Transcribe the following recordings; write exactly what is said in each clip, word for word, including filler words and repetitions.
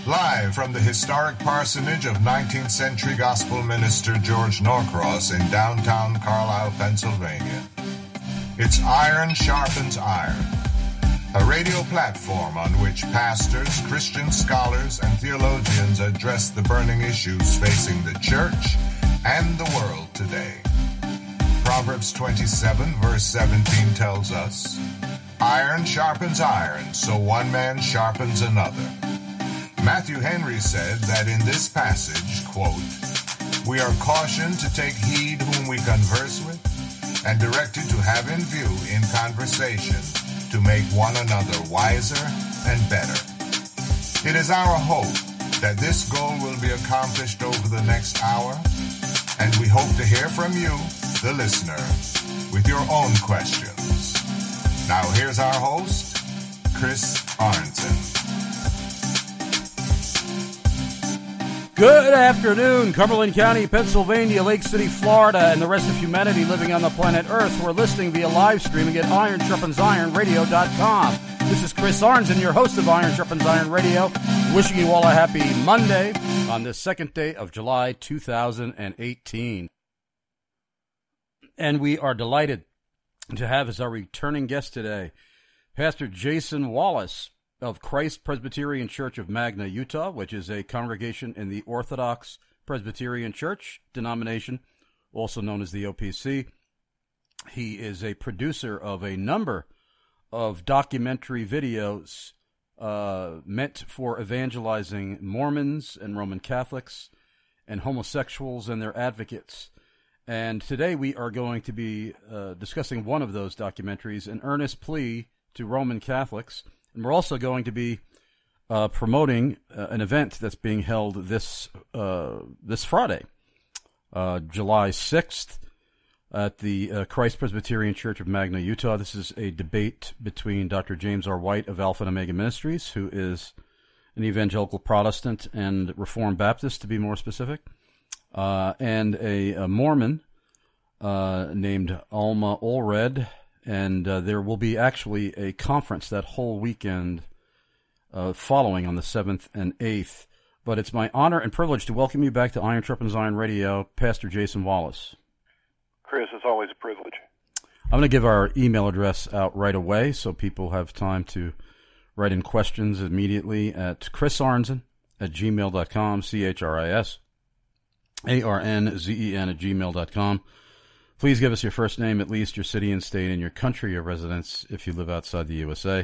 Live from the historic parsonage of nineteenth century gospel minister George Norcross in downtown Carlisle, Pennsylvania. It's Iron Sharpens Iron, a radio platform on which pastors, Christian scholars, and theologians address the burning issues facing the church and the world today. Proverbs twenty-seven, verse seventeen tells us, "Iron sharpens iron, so one man sharpens another." Matthew Henry said that in this passage, quote, "We are cautioned to take heed whom we converse with, and directed to have in view in conversation to make one another wiser and better." It is our hope that this goal will be accomplished over the next hour, and we hope to hear from you, the listener, with your own questions. Now here's our host, Chris Arnson. Good afternoon, Cumberland County, Pennsylvania, Lake City, Florida, and the rest of humanity living on the planet Earth who are listening via live streaming at iron sharpens iron radio dot com. This is Chris Arnson, your host of Iron Sharpens Iron Radio, wishing you all a happy Monday on the second day of July two thousand eighteen. And we are delighted to have as our returning guest today, Pastor Jason Wallace of Christ Presbyterian Church of Magna, Utah, which is a congregation in the Orthodox Presbyterian Church denomination, also known as the O P C. He is a producer of a number of documentary videos uh, meant for evangelizing Mormons and Roman Catholics and homosexuals and their advocates. And today we are going to be uh, discussing one of those documentaries, An Earnest Plea to Roman Catholics. And we're also going to be uh, promoting uh, an event that's being held this uh, this Friday, uh, July sixth, at the uh, Christ Presbyterian Church of Magna, Utah. This is a debate between Doctor James R. White of Alpha and Omega Ministries, who is an evangelical Protestant and Reformed Baptist, to be more specific, uh, and a, a Mormon uh, named Alma Allred. And uh, there will be actually a conference that whole weekend uh, following on the seventh and eighth. But it's my honor and privilege to welcome you back to Iron Sharpens Iron Radio, Pastor Jason Wallace. Chris, it's always a privilege. I'm going to give our email address out right away so people have time to write in questions immediately at chrisarnzen at gmail dot com, C H R I S A R N Z E N at gmail dot com. Please give us your first name, at least your city and state, and your country of residence if you live outside the U S A.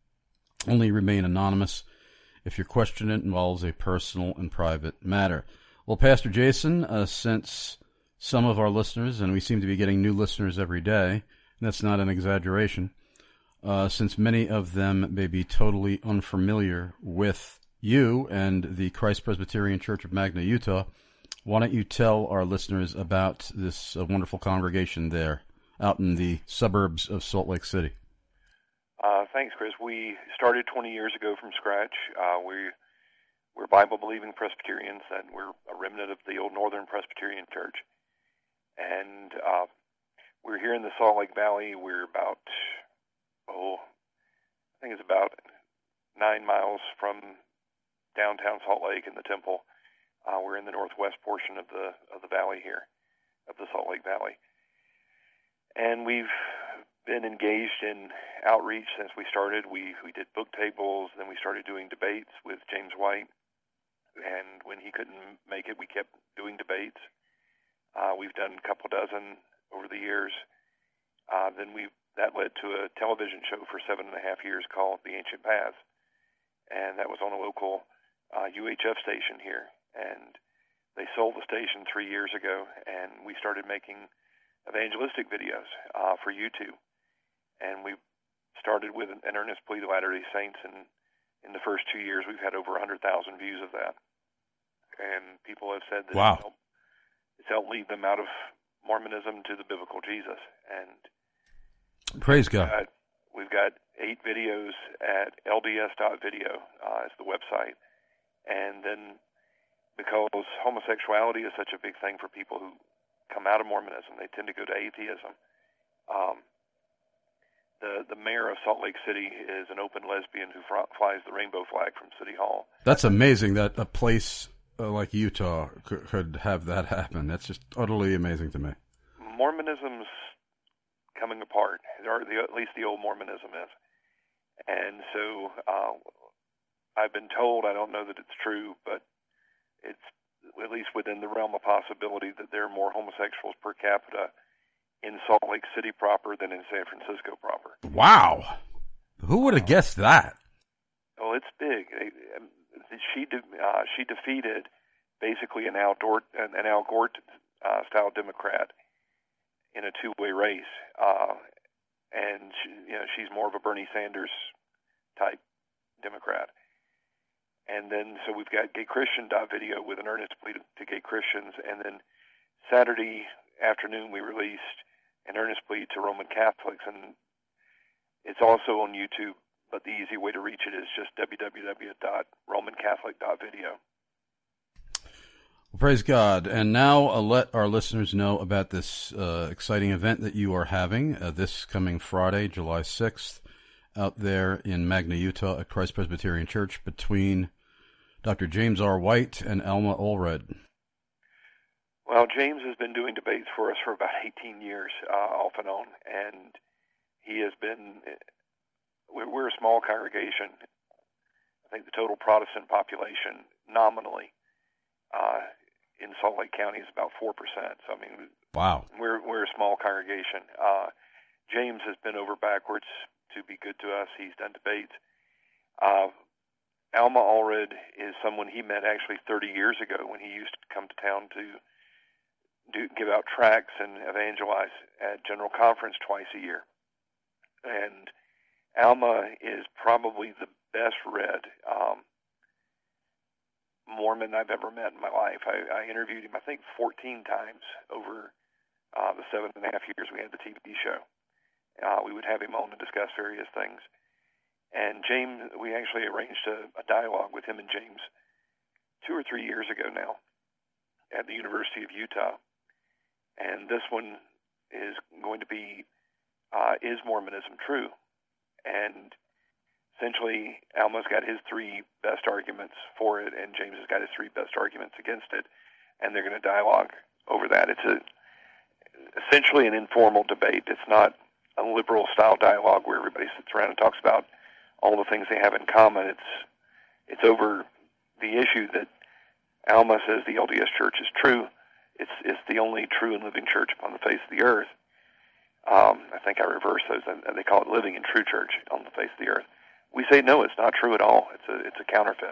Only remain anonymous if your question involves a personal and private matter. Well, Pastor Jason, uh, since some of our listeners, and we seem to be getting new listeners every day, and that's not an exaggeration, uh, since many of them may be totally unfamiliar with you and the Christ Presbyterian Church of Magna, Utah, why don't you tell our listeners about this uh, wonderful congregation there out in the suburbs of Salt Lake City? Uh, thanks, Chris. We started twenty years ago from scratch. Uh, we, we're Bible-believing Presbyterians, and we're a remnant of the old Northern Presbyterian Church. And uh, we're here in the Salt Lake Valley. We're about, oh, I think it's about nine miles from downtown Salt Lake and the Temple. Uh, we're in the northwest portion of the of the valley here, of the Salt Lake Valley. And we've been engaged in outreach since we started. We we did book tables, then we started doing debates with James White. And when he couldn't make it, we kept doing debates. Uh, we've done a couple dozen over the years. Uh, then we that led to a television show for seven and a half years called The Ancient Paths. And that was on a local uh, U H F station here. And they sold the station three years ago, and we started making evangelistic videos uh, for YouTube. And we started with an earnest plea to Latter-day Saints, and in the first two years, we've had over one hundred thousand views of that. And people have said that wow. it's, helped, it's helped lead them out of Mormonism to the biblical Jesus. And praise God. Got, we've got eight videos at L D S dot video uh, is the website. And then because homosexuality is such a big thing for people who come out of Mormonism, they tend to go to atheism. Um, the the mayor of Salt Lake City is an open lesbian who fr- flies the rainbow flag from City Hall. That's amazing that a place uh, like Utah could, could have that happen. That's just utterly amazing to me. Mormonism's coming apart, or the, at least the old Mormonism is. And so uh, I've been told, I don't know that it's true, but it's at least within the realm of possibility that there are more homosexuals per capita in Salt Lake City proper than in San Francisco proper. Wow. Who would have guessed that? Oh, it's big. She de- uh, she defeated basically an Al, Dort, an Al Gore uh, style Democrat in a two-way race, uh, and she, you know, she's more of a Bernie Sanders type Democrat. And then so we've got Gay Christian video with an earnest plea to, to gay Christians, and then Saturday afternoon we released an earnest plea to Roman Catholics, and it's also on YouTube, but the easy way to reach it is just w w w dot roman catholic dot video. Well, praise God. And now uh, let our listeners know about this uh, exciting event that you are having uh, this coming Friday, July sixth, out there in Magna, Utah at Christ Presbyterian Church between Doctor James R. White and Alma Allred. Well, James has been doing debates for us for about eighteen years, uh, off and on, and he has been, we're, we're a small congregation. I think the total Protestant population nominally uh, in Salt Lake County is about four percent. So, I mean, wow, we're we're a small congregation. Uh, James has been over backwards to be good to us. He's done debates. Uh, Alma Allred is someone he met actually thirty years ago when he used to come to town to do, give out tracts and evangelize at General Conference twice a year. And Alma is probably the best read um, Mormon I've ever met in my life. I, I interviewed him, I think, fourteen times over uh, the seven and a half years we had the T V show. Uh, we would have him on to discuss various things. And James, we actually arranged a, a dialogue with him and James two or three years ago now at the University of Utah. And this one is going to be, uh, is Mormonism true? And essentially, Alma's got his three best arguments for it, and James has got his three best arguments against it, and they're going to dialogue over that. It's a, essentially an informal debate. It's not a liberal-style dialogue where everybody sits around and talks about all the things they have in common. It's it's over the issue that Alma says the L D S Church is true. It's it's the only true and living church upon the face of the earth. Um, I think I reverse those, and they call it living and true church on the face of the earth. We say no, it's not true at all. It's a it's a counterfeit.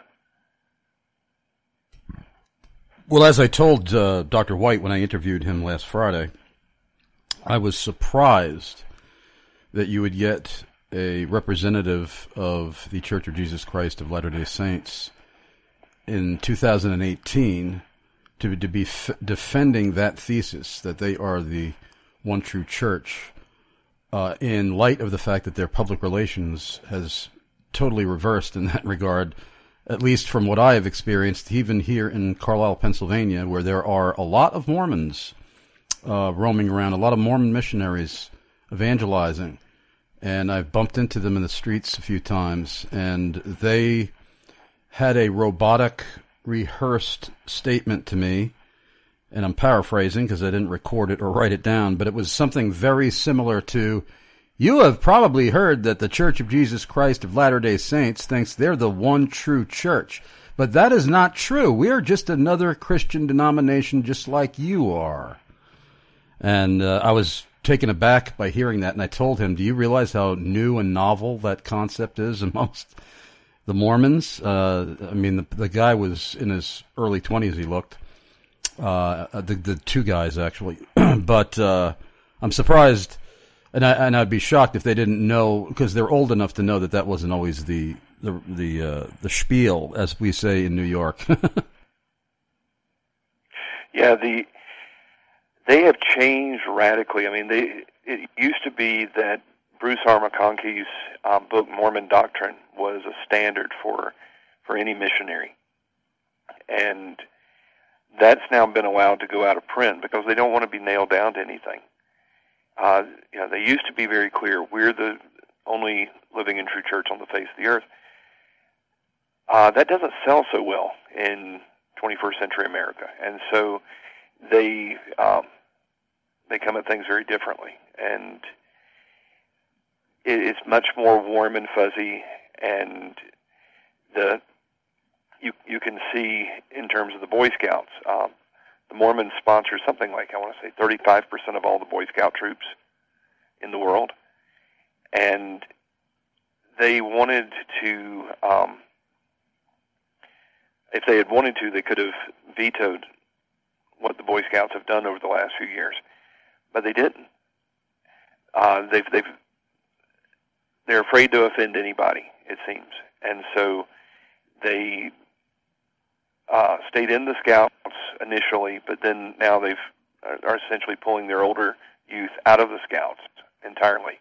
Well, as I told uh, Doctor White when I interviewed him last Friday, I was surprised that you would get a representative of the Church of Jesus Christ of Latter-day Saints in two thousand eighteen to, to be f- defending that thesis that they are the one true church uh, in light of the fact that their public relations has totally reversed in that regard, at least from what I have experienced, even here in Carlisle, Pennsylvania, where there are a lot of Mormons uh, roaming around, a lot of Mormon missionaries evangelizing. And I've bumped into them in the streets a few times, and they had a robotic, rehearsed statement to me, and I'm paraphrasing because I didn't record it or write it down, but it was something very similar to, you have probably heard that the Church of Jesus Christ of Latter-day Saints thinks they're the one true church, but that is not true. We are just another Christian denomination just like you are. And uh, I was taken aback by hearing that, and I told him, do you realize how new and novel that concept is amongst the Mormons? Uh, I mean, the, the guy was in his early twenties, he looked. Uh, the, the two guys, actually. But uh, I'm surprised, and, I, and I'd be shocked if they didn't know, because they're old enough to know that that wasn't always the the the, uh, the spiel, as we say in New York. Yeah, the... They have changed radically. I mean, they it used to be that Bruce R. McConkie's um, book, Mormon Doctrine, was a standard for for any missionary. And that's now been allowed to go out of print because they don't want to be nailed down to anything. Uh, you know, they used to be very clear. We're the only living and true church on the face of the earth. Uh, that doesn't sell so well in twenty-first century America, and so they um, they come at things very differently, and it, it's much more warm and fuzzy, and the you you can see in terms of the Boy Scouts, um, the Mormons sponsor something like, I want to say, thirty-five percent of all the Boy Scout troops in the world, and they wanted to. Um, If they had wanted to, they could have vetoed what the Boy Scouts have done over the last few years, but they didn't. Uh, they've, they've, they're afraid to offend anybody, it seems, and so they uh, stayed in the Scouts initially, but then now they've are essentially pulling their older youth out of the Scouts entirely.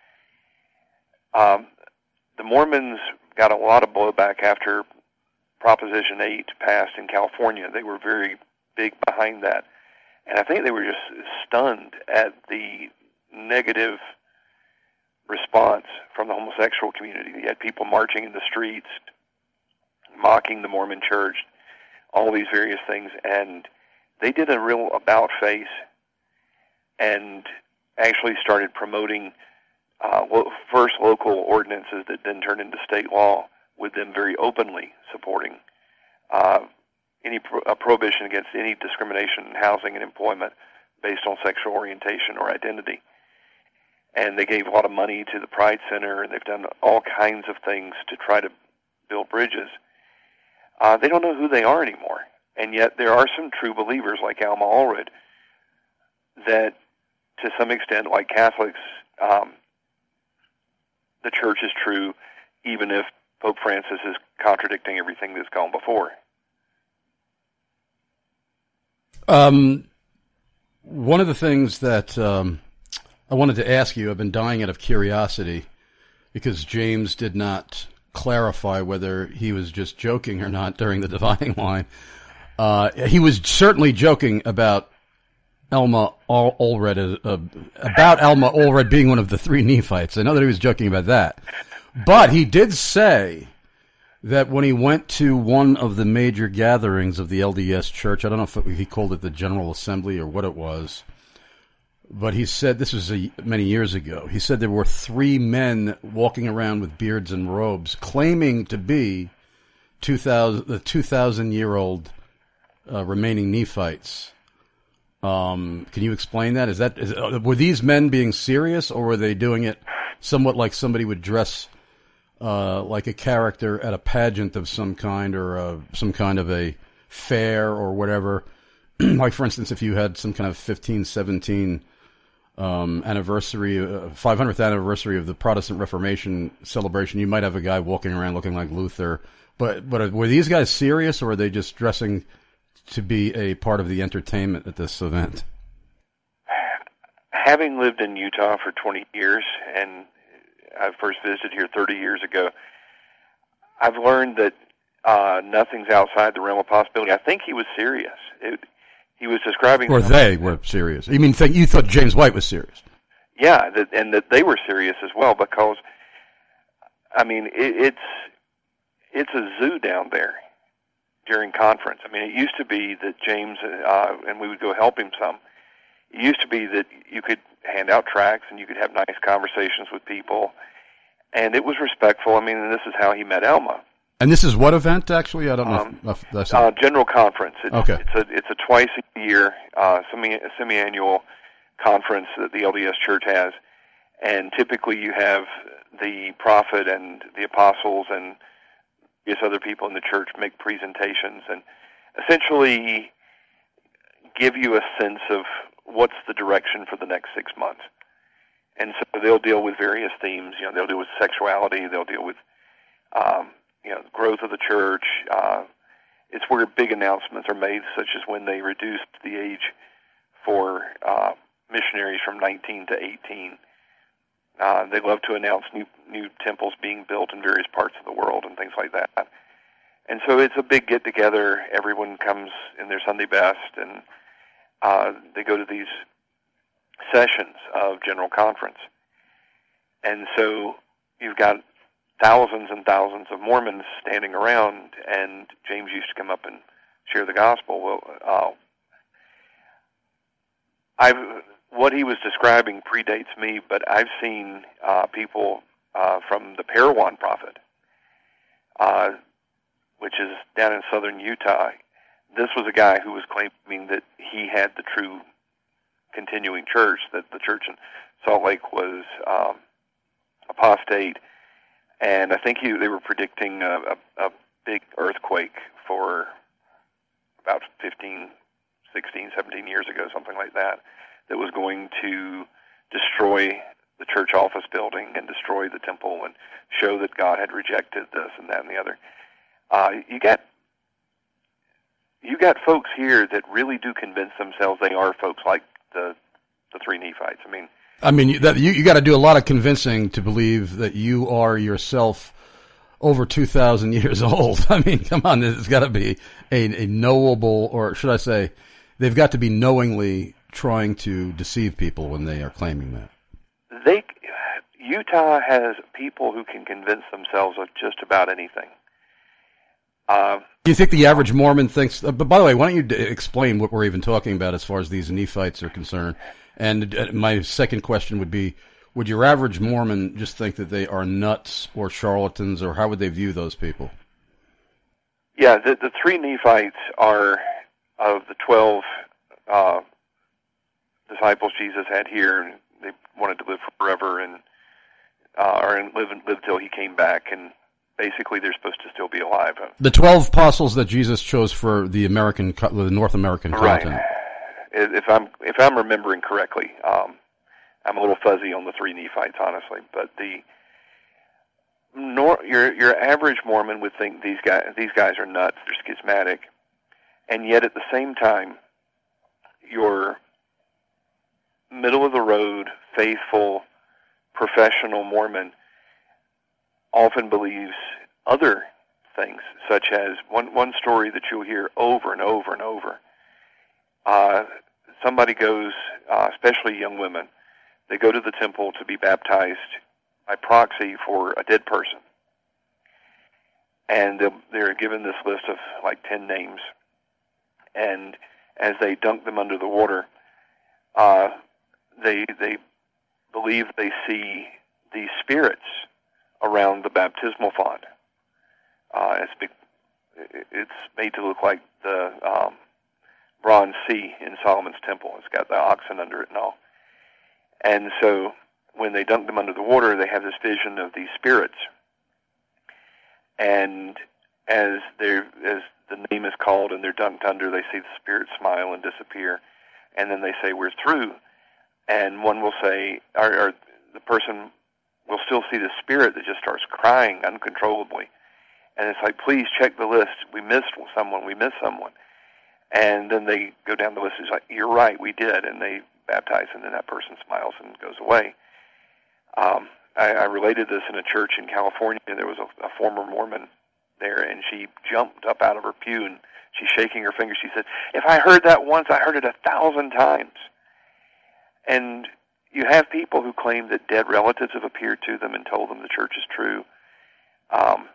Um, the Mormons got a lot of blowback after Proposition eight passed in California. They were very big behind that. And I think they were just stunned at the negative response from the homosexual community. You had people marching in the streets, mocking the Mormon church, all these various things. And they did a real about-face and actually started promoting uh, well, first local ordinances that then turned into state law, with them very openly supporting uh, any pro- a prohibition against any discrimination in housing and employment based on sexual orientation or identity. And they gave a lot of money to the Pride Center, and they've done all kinds of things to try to build bridges. Uh, they don't know who they are anymore. And yet there are some true believers like Alma Allred that, to some extent, like Catholics, um, the church is true even if Pope Francis is contradicting everything that's gone before. Um, one of the things that um, I wanted to ask you, I've been dying out of curiosity, because James did not clarify whether he was just joking or not during the dividing line. Uh, he was certainly joking about Alma Allred, uh, about Alma Allred being one of the three Nephites. I know that he was joking about that. But he did say that when he went to one of the major gatherings of the L D S Church, I don't know if it, he called it the General Assembly or what it was, but he said, this was a, many years ago, he said there were three men walking around with beards and robes claiming to be two thousand, the two thousand year old uh, remaining Nephites. Um, can you explain that? Is that is, uh, were these men being serious, or were they doing it somewhat like somebody would dress Uh, like a character at a pageant of some kind, or uh, some kind of a fair or whatever? Like, for instance, if you had some kind of fifteen seventeen um, anniversary, uh, five hundredth anniversary of the Protestant Reformation celebration, you might have a guy walking around looking like Luther. But but were these guys serious, or were they just dressing to be a part of the entertainment at this event? Having lived in Utah for twenty years, and I first visited here thirty years ago, I've learned that uh, nothing's outside the realm of possibility. I think he was serious. It, he was describing... Or they were serious. You mean th- you thought James White was serious? Yeah, that, and that they were serious as well, because, I mean, it, it's it's a zoo down there during conference. I mean, it used to be that James, uh, and we would go help him some, it used to be that you could hand out tracts and you could have nice conversations with people, and it was respectful. I mean, and this is how he met Alma. And this is what event, actually? I don't know. Um, if, if that's uh, General Conference. It's, okay. It's a, it's a twice a year uh, semi, semi-annual conference that the L D S Church has, and typically you have the prophet and the apostles and various other people in the church make presentations and essentially give you a sense of what's the direction for the next six months. And so they'll deal with various themes. You know, they'll deal with sexuality. They'll deal with, um, you know, growth of the church. Uh, it's where big announcements are made, such as when they reduced the age for uh, missionaries from nineteen to eighteen. Uh, they love to announce new new temples being built in various parts of the world and things like that. And so it's a big get-together. Everyone comes in their Sunday best, and uh, they go to these sessions of General Conference. And so you've got thousands and thousands of Mormons standing around, and James used to come up and share the gospel. Well, uh, I've what he was describing predates me, but I've seen uh, people uh, from the Parowan Prophet, uh, which is down in southern Utah. This was a guy who was claiming that he had the true continuing church, that the church in Salt Lake was um, apostate, and I think he, they were predicting a, a, a big earthquake for about fifteen, sixteen, seventeen years ago, something like that, that was going to destroy the church office building and destroy the temple and show that God had rejected this and that and the other. Uh, you got you got folks here that really do convince themselves they are folks like the the three Nephites. I mean, I mean that you you got to do a lot of convincing to believe that you are yourself over two thousand years old. I mean, come on, it's got to be a, a knowable, or should I say, they've got to be knowingly trying to deceive people when they are claiming that. They Utah has people who can convince themselves of just about anything. Uh, Do you think the average Mormon thinks, uh, but by the way, why don't you d- explain what we're even talking about as far as these Nephites are concerned? And uh, my second question would be, would your average Mormon just think that they are nuts or charlatans, or how would they view those people? Yeah, the, the three Nephites are of the twelve uh, disciples Jesus had here, and they wanted to live forever and uh, or live live till he came back, and basically they're supposed to still be alive. The twelve apostles that Jesus chose for the American, the North American continent. Right. If I'm if I'm remembering correctly, um, I'm a little fuzzy on the three Nephites, honestly, but the nor, your your average Mormon would think these guys these guys are nuts, they're schismatic, and yet at the same time, your middle of the road, faithful, professional Mormon often believes other things, such as one one story that you'll hear over and over and over. Uh, somebody goes, uh, especially young women, they go to the temple to be baptized by proxy for a dead person. And they're given this list of like ten names. And as they dunk them under the water, uh, they they believe they see these spirits around the baptismal font. Uh, it's, big, it's made to look like the um, bronze sea in Solomon's temple. It's got the oxen under it and all. And so when they dunk them under the water, they have this vision of these spirits. And as they as the name is called and they're dunked under, they see the spirits smile and disappear. And then they say, "We're through." And one will say, or, or the person will still see the spirit that just starts crying uncontrollably. And it's like, "Please check the list. We missed someone. We missed someone." And then they go down the list. It's like, "You're right, we did." And they baptize, and then that person smiles and goes away. Um, I, I related this in a church in California. There was a, a former Mormon there, and she jumped up out of her pew, and she's shaking her finger. She said, "If I heard that once, I heard it a thousand times." And you have people who claim that dead relatives have appeared to them and told them the church is true. Um,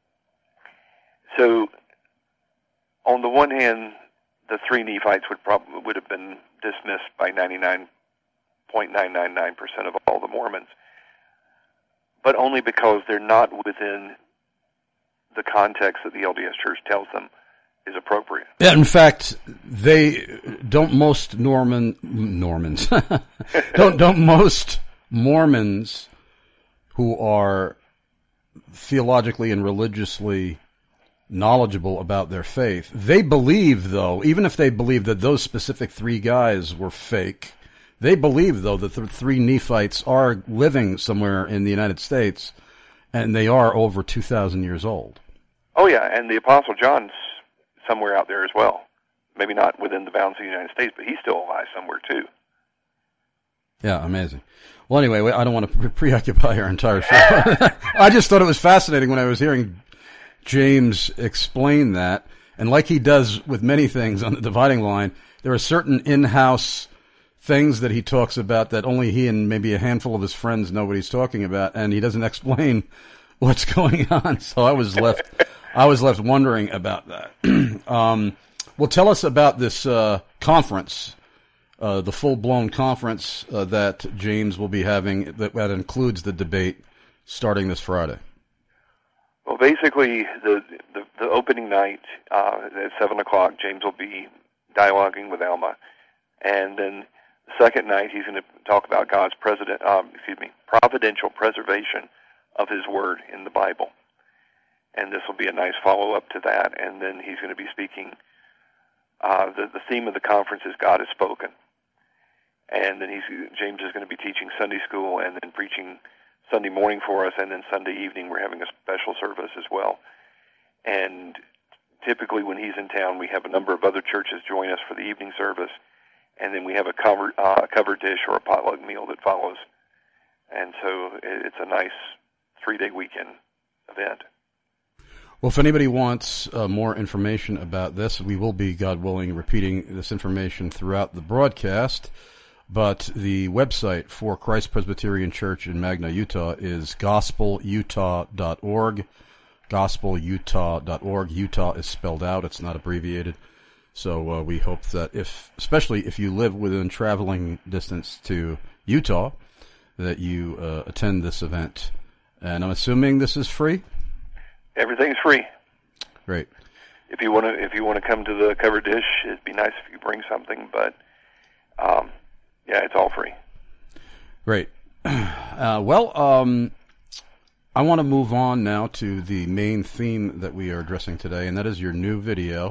so, on the one hand, the three Nephites would probably would have been dismissed by ninety-nine point nine nine nine percent of all the Mormons, but only because they're not within the context that the L D S Church tells them is appropriate. Yeah, in fact, they don't most Norman Normans don't don't most Mormons who are theologically and religiously knowledgeable about their faith. They believe, though, even if they believe that those specific three guys were fake, they believe, though, that the three Nephites are living somewhere in the United States, and they are over two thousand years old. Oh, yeah, and the Apostle John's somewhere out there as well. Maybe not within the bounds of the United States, but he's still alive somewhere, too. Yeah, amazing. Well, anyway, I don't want to pre- preoccupy our entire show. I just thought it was fascinating when I was hearing James explain that, and like he does with many things on the dividing line, there are certain in-house things that he talks about that only he and maybe a handful of his friends know what he's talking about, and he doesn't explain what's going on. So I was left, I was left wondering about that. um, well, tell us about this uh, conference, uh, the full-blown conference uh, that James will be having that, that includes the debate starting this Friday. Well, basically, the the, the opening night uh, at seven o'clock, James will be dialoguing with Alma, and then the second night he's going to talk about God's president, um, excuse me, providential preservation of His Word in the Bible, and this will be a nice follow-up to that. And then he's going to be speaking. Uh, the the theme of the conference is God has spoken, and then he's James is going to be teaching Sunday school and then preaching Sunday morning for us, and then Sunday evening we're having a special service as well. And typically when he's in town, we have a number of other churches join us for the evening service, and then we have a cover, uh, covered dish or a potluck meal that follows. And so it's a nice three-day weekend event. Well, if anybody wants uh, more information about this, we will be, God willing, repeating this information throughout the broadcast. But the website for Christ Presbyterian Church in Magna, Utah is gospel utah dot org. gospel utah dot org. Utah is spelled out. It's not abbreviated. So uh, we hope that if, especially if you live within traveling distance to Utah, that you uh, attend this event. And I'm assuming this is free? Everything's free. Great. If you want to, if you want to come to the covered dish, it'd be nice if you bring something. But um, yeah, it's all free. Great. Uh, well, um, I want to move on now to the main theme that we are addressing today, and that is your new video,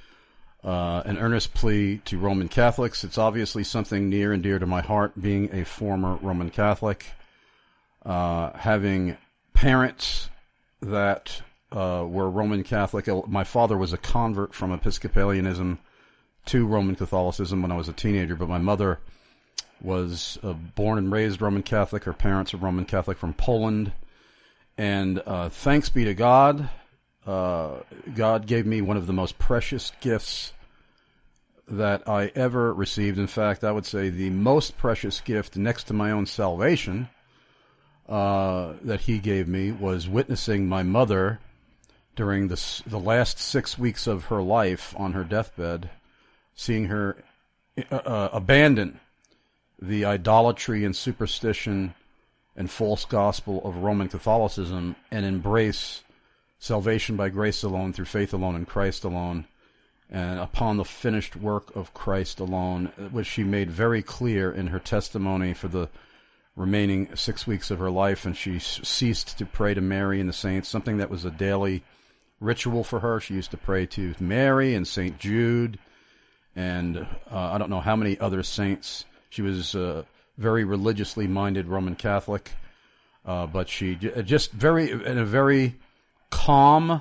uh, an earnest plea to Roman Catholics. It's obviously something near and dear to my heart, being a former Roman Catholic, uh, having parents that uh, were Roman Catholic. My father was a convert from Episcopalianism to Roman Catholicism when I was a teenager, but my mother was uh, born and raised Roman Catholic. Her parents are Roman Catholic from Poland. And uh, thanks be to God, uh, God gave me one of the most precious gifts that I ever received. In fact, I would say the most precious gift next to my own salvation uh, that He gave me was witnessing my mother during the, the last six weeks of her life on her deathbed, seeing her uh, uh, abandon the idolatry and superstition and false gospel of Roman Catholicism and embrace salvation by grace alone, through faith alone, in Christ alone, and upon the finished work of Christ alone, which she made very clear in her testimony for the remaining six weeks of her life. And she ceased to pray to Mary and the saints, something that was a daily ritual for her. She used to pray to Mary and Saint Jude and uh, I don't know how many other saints. She was a very religiously minded Roman Catholic, uh, but she j- just very, in a very calm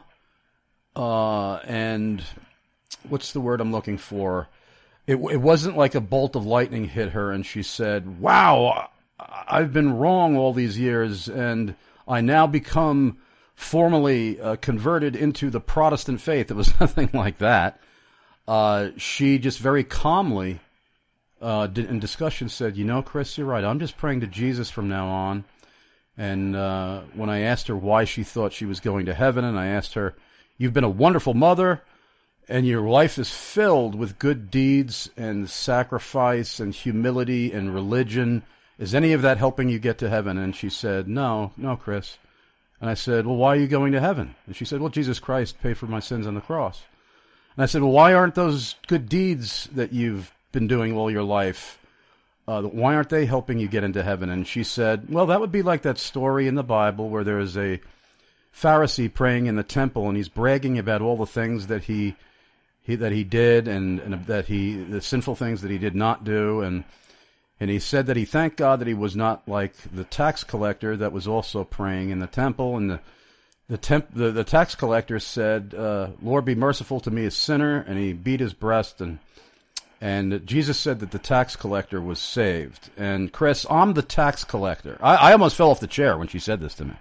uh, and what's the word I'm looking for? It, it wasn't like a bolt of lightning hit her and she said, wow, I've been wrong all these years and I now become formally uh, converted into the Protestant faith. It was nothing like that. Uh, she just very calmly Uh, in discussion said, you know, Chris, you're right. I'm just praying to Jesus from now on. And uh, when I asked her why she thought she was going to heaven, and I asked her, you've been a wonderful mother, and your life is filled with good deeds and sacrifice and humility and religion. Is any of that helping you get to heaven? And she said, no, no, Chris. And I said, well, why are you going to heaven? And she said, well, Jesus Christ paid for my sins on the cross. And I said, well, why aren't those good deeds that you've been doing all your life, uh, why aren't they helping you get into heaven? And she said, well, that would be like that story in the Bible where there is a Pharisee praying in the temple and he's bragging about all the things that he, he that he did and, and that he the sinful things that he did not do, and and he said that he thanked God that he was not like the tax collector that was also praying in the temple. And the the temp the, the tax collector said, uh, Lord, be merciful to me, a sinner, and he beat his breast. and And Jesus said that the tax collector was saved. And Chris, I'm the tax collector. I, I almost fell off the chair when she said this to me.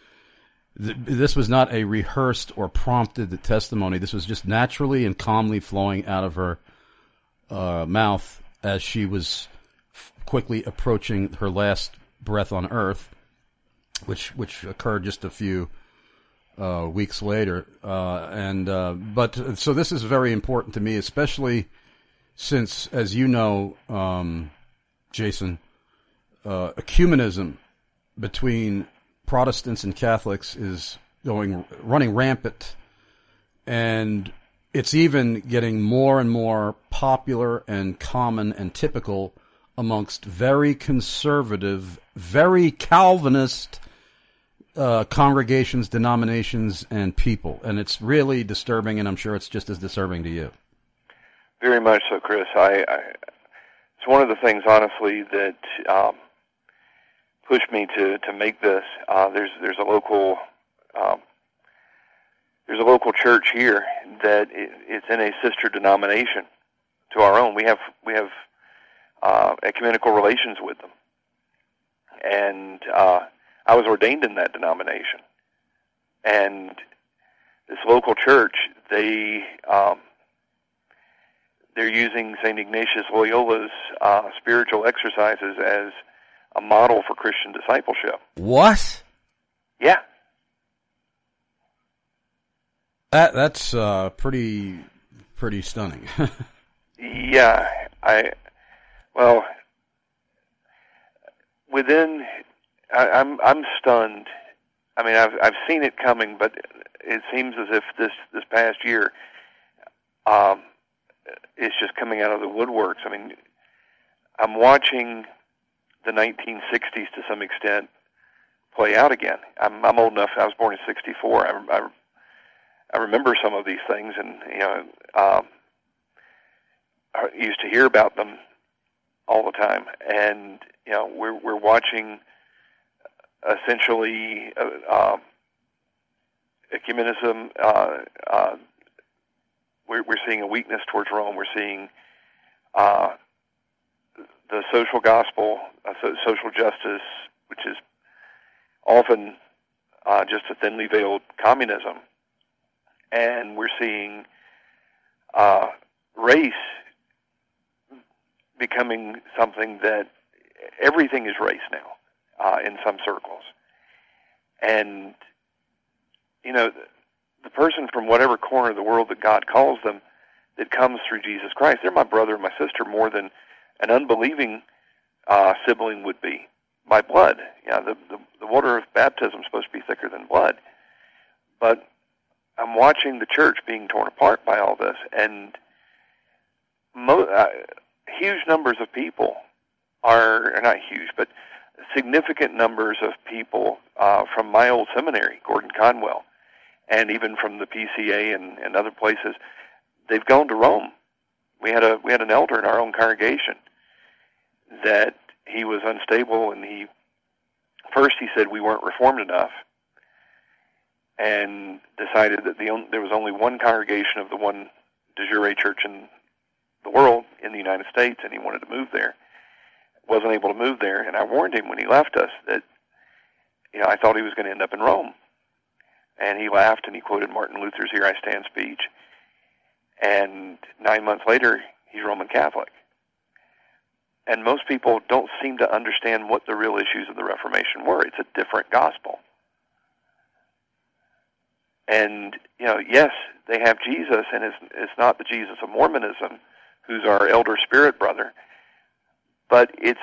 This was not a rehearsed or prompted testimony. This was just naturally and calmly flowing out of her uh, mouth as she was quickly approaching her last breath on earth, which which occurred just a few uh, weeks later. Uh, and uh, but so this is very important to me, especially since, as you know, um, Jason, uh, ecumenism between Protestants and Catholics is going running rampant, and it's even getting more and more popular and common and typical amongst very conservative, very Calvinist uh, congregations, denominations, and people. And it's really disturbing, and I'm sure it's just as disturbing to you. Very much so, Chris. I, I it's one of the things, honestly, that um, pushed me to, to make this. Uh, there's there's a local um, there's a local church here that it, it's in a sister denomination to our own. We have we have uh, ecumenical relations with them, and uh, I was ordained in that denomination. And this local church, they um, they're using Saint Ignatius Loyola's uh, spiritual exercises as a model for Christian discipleship. What? Yeah. That that's uh, pretty pretty stunning. Yeah, I well within I, I'm I'm stunned. I mean, I've I've seen it coming, but it seems as if this this past year, um, it's just coming out of the woodworks. I mean, I'm watching the nineteen sixties to some extent play out again. I'm I'm old enough. I was born in sixty-four. I, I I remember some of these things, and you know, um, I used to hear about them all the time. And you know, we're we're watching essentially uh, uh, ecumenism. Uh, uh, we're we're seeing a weakness towards Rome. We're seeing uh, the social gospel, uh, so social justice, which is often uh, just a thinly veiled communism. And we're seeing uh, race becoming something that everything is race now uh, in some circles. And, you know, the person from whatever corner of the world that God calls them that comes through Jesus Christ, they're my brother and my sister more than an unbelieving uh, sibling would be by blood. You know, the, the, the water of baptism is supposed to be thicker than blood. But I'm watching the church being torn apart by all this, and mo- uh, huge numbers of people are, or not huge, but significant numbers of people uh, from my old seminary, Gordon Conwell, and even from the P C A and, and other places, they've gone to Rome. We had a we had an elder in our own congregation that he was unstable, and he first he said we weren't reformed enough, and decided that the only, there was only one congregation of the one de jure church in the world in the United States, and he wanted to move there. Wasn't able to move there, and I warned him when he left us that, you know, I thought he was going to end up in Rome. And he laughed, and he quoted Martin Luther's Here I Stand speech. And nine months later, he's Roman Catholic. And most people don't seem to understand what the real issues of the Reformation were. It's a different gospel. And, you know, yes, they have Jesus, and it's, it's not the Jesus of Mormonism, who's our elder spirit brother, but it's,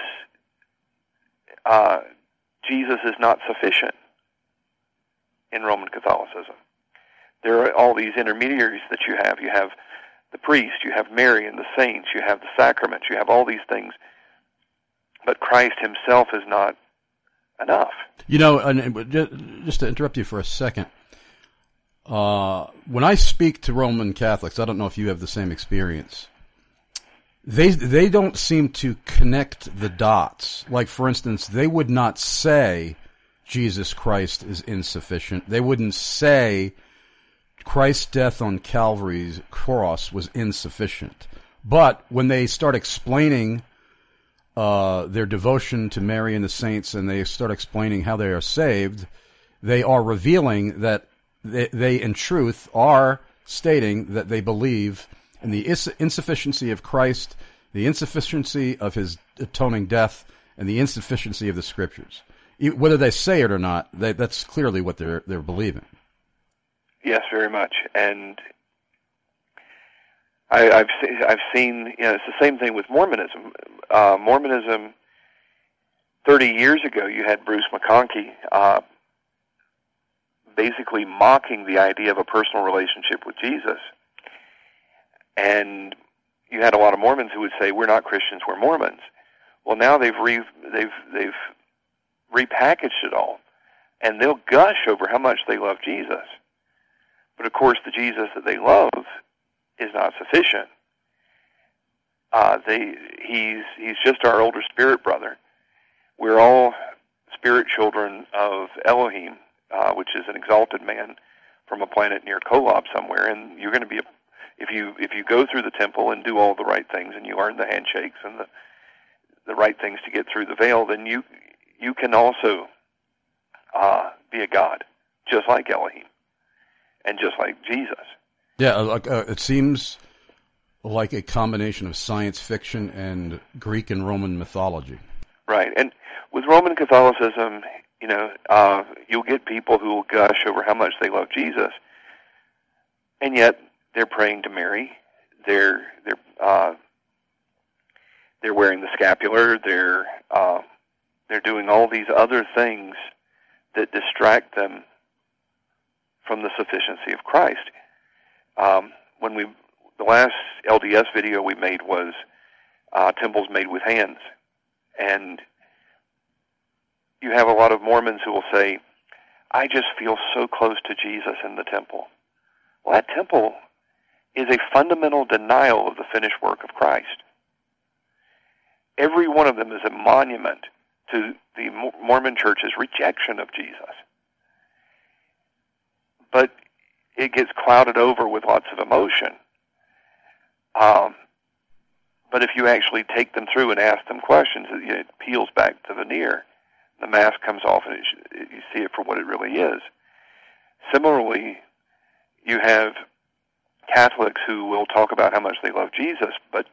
uh, Jesus is not sufficient in Roman Catholicism. There are all these intermediaries that you have. You have the priest, you have Mary and the saints, you have the sacraments, you have all these things, but Christ himself is not enough. You know, and just to interrupt you for a second, Uh, when I speak to Roman Catholics, I don't know if you have the same experience. They they don't seem to connect the dots. Like, for instance, they would not say Jesus Christ is insufficient. They wouldn't say Christ's death on Calvary's cross was insufficient. But when they start explaining uh, their devotion to Mary and the saints, and they start explaining how they are saved, they are revealing that They, they, in truth, are stating that they believe in the is- insufficiency of Christ the insufficiency of his atoning death and the insufficiency of the Scriptures. Whether they say it or not, they, that's clearly what they're they're believing. Yes, very much. And I, I've se- I've seen, you know, it's the same thing with Mormonism. Uh, Mormonism, thirty years ago, you had Bruce McConkie uh, basically mocking the idea of a personal relationship with Jesus. And you had a lot of Mormons who would say, "We're not Christians, we're Mormons." Well, now they've re- they've they've repackaged it all, and they'll gush over how much they love Jesus. But of course, the Jesus that they love is not sufficient. Uh, they he's he's just our older spirit brother. We're all spirit children of Elohim, uh, which is an exalted man from a planet near Kolob somewhere, and you're going to be a If you if you go through the temple and do all the right things and you earn the handshakes and the the right things to get through the veil, then you you can also uh, be a god, just like Elohim and just like Jesus. Yeah, like uh, it seems like a combination of science fiction and Greek and Roman mythology. Right, and with Roman Catholicism, you know, uh, you'll get people who will gush over how much they love Jesus, and yet they're praying to Mary. They're they're uh, they're wearing the scapular. They're uh, they're doing all these other things that distract them from the sufficiency of Christ. Um, when we the last L D S video we made was uh, temples made with hands, and you have a lot of Mormons who will say, "I just feel so close to Jesus in the temple." Well, that temple is a fundamental denial of the finished work of Christ. Every one of them is a monument to the Mormon Church's rejection of Jesus. But it gets clouded over with lots of emotion. Um, but if you actually take them through and ask them questions, it peels back the veneer. The mask comes off and it, you see it for what it really is. Similarly, you have Catholics who will talk about how much they love Jesus, but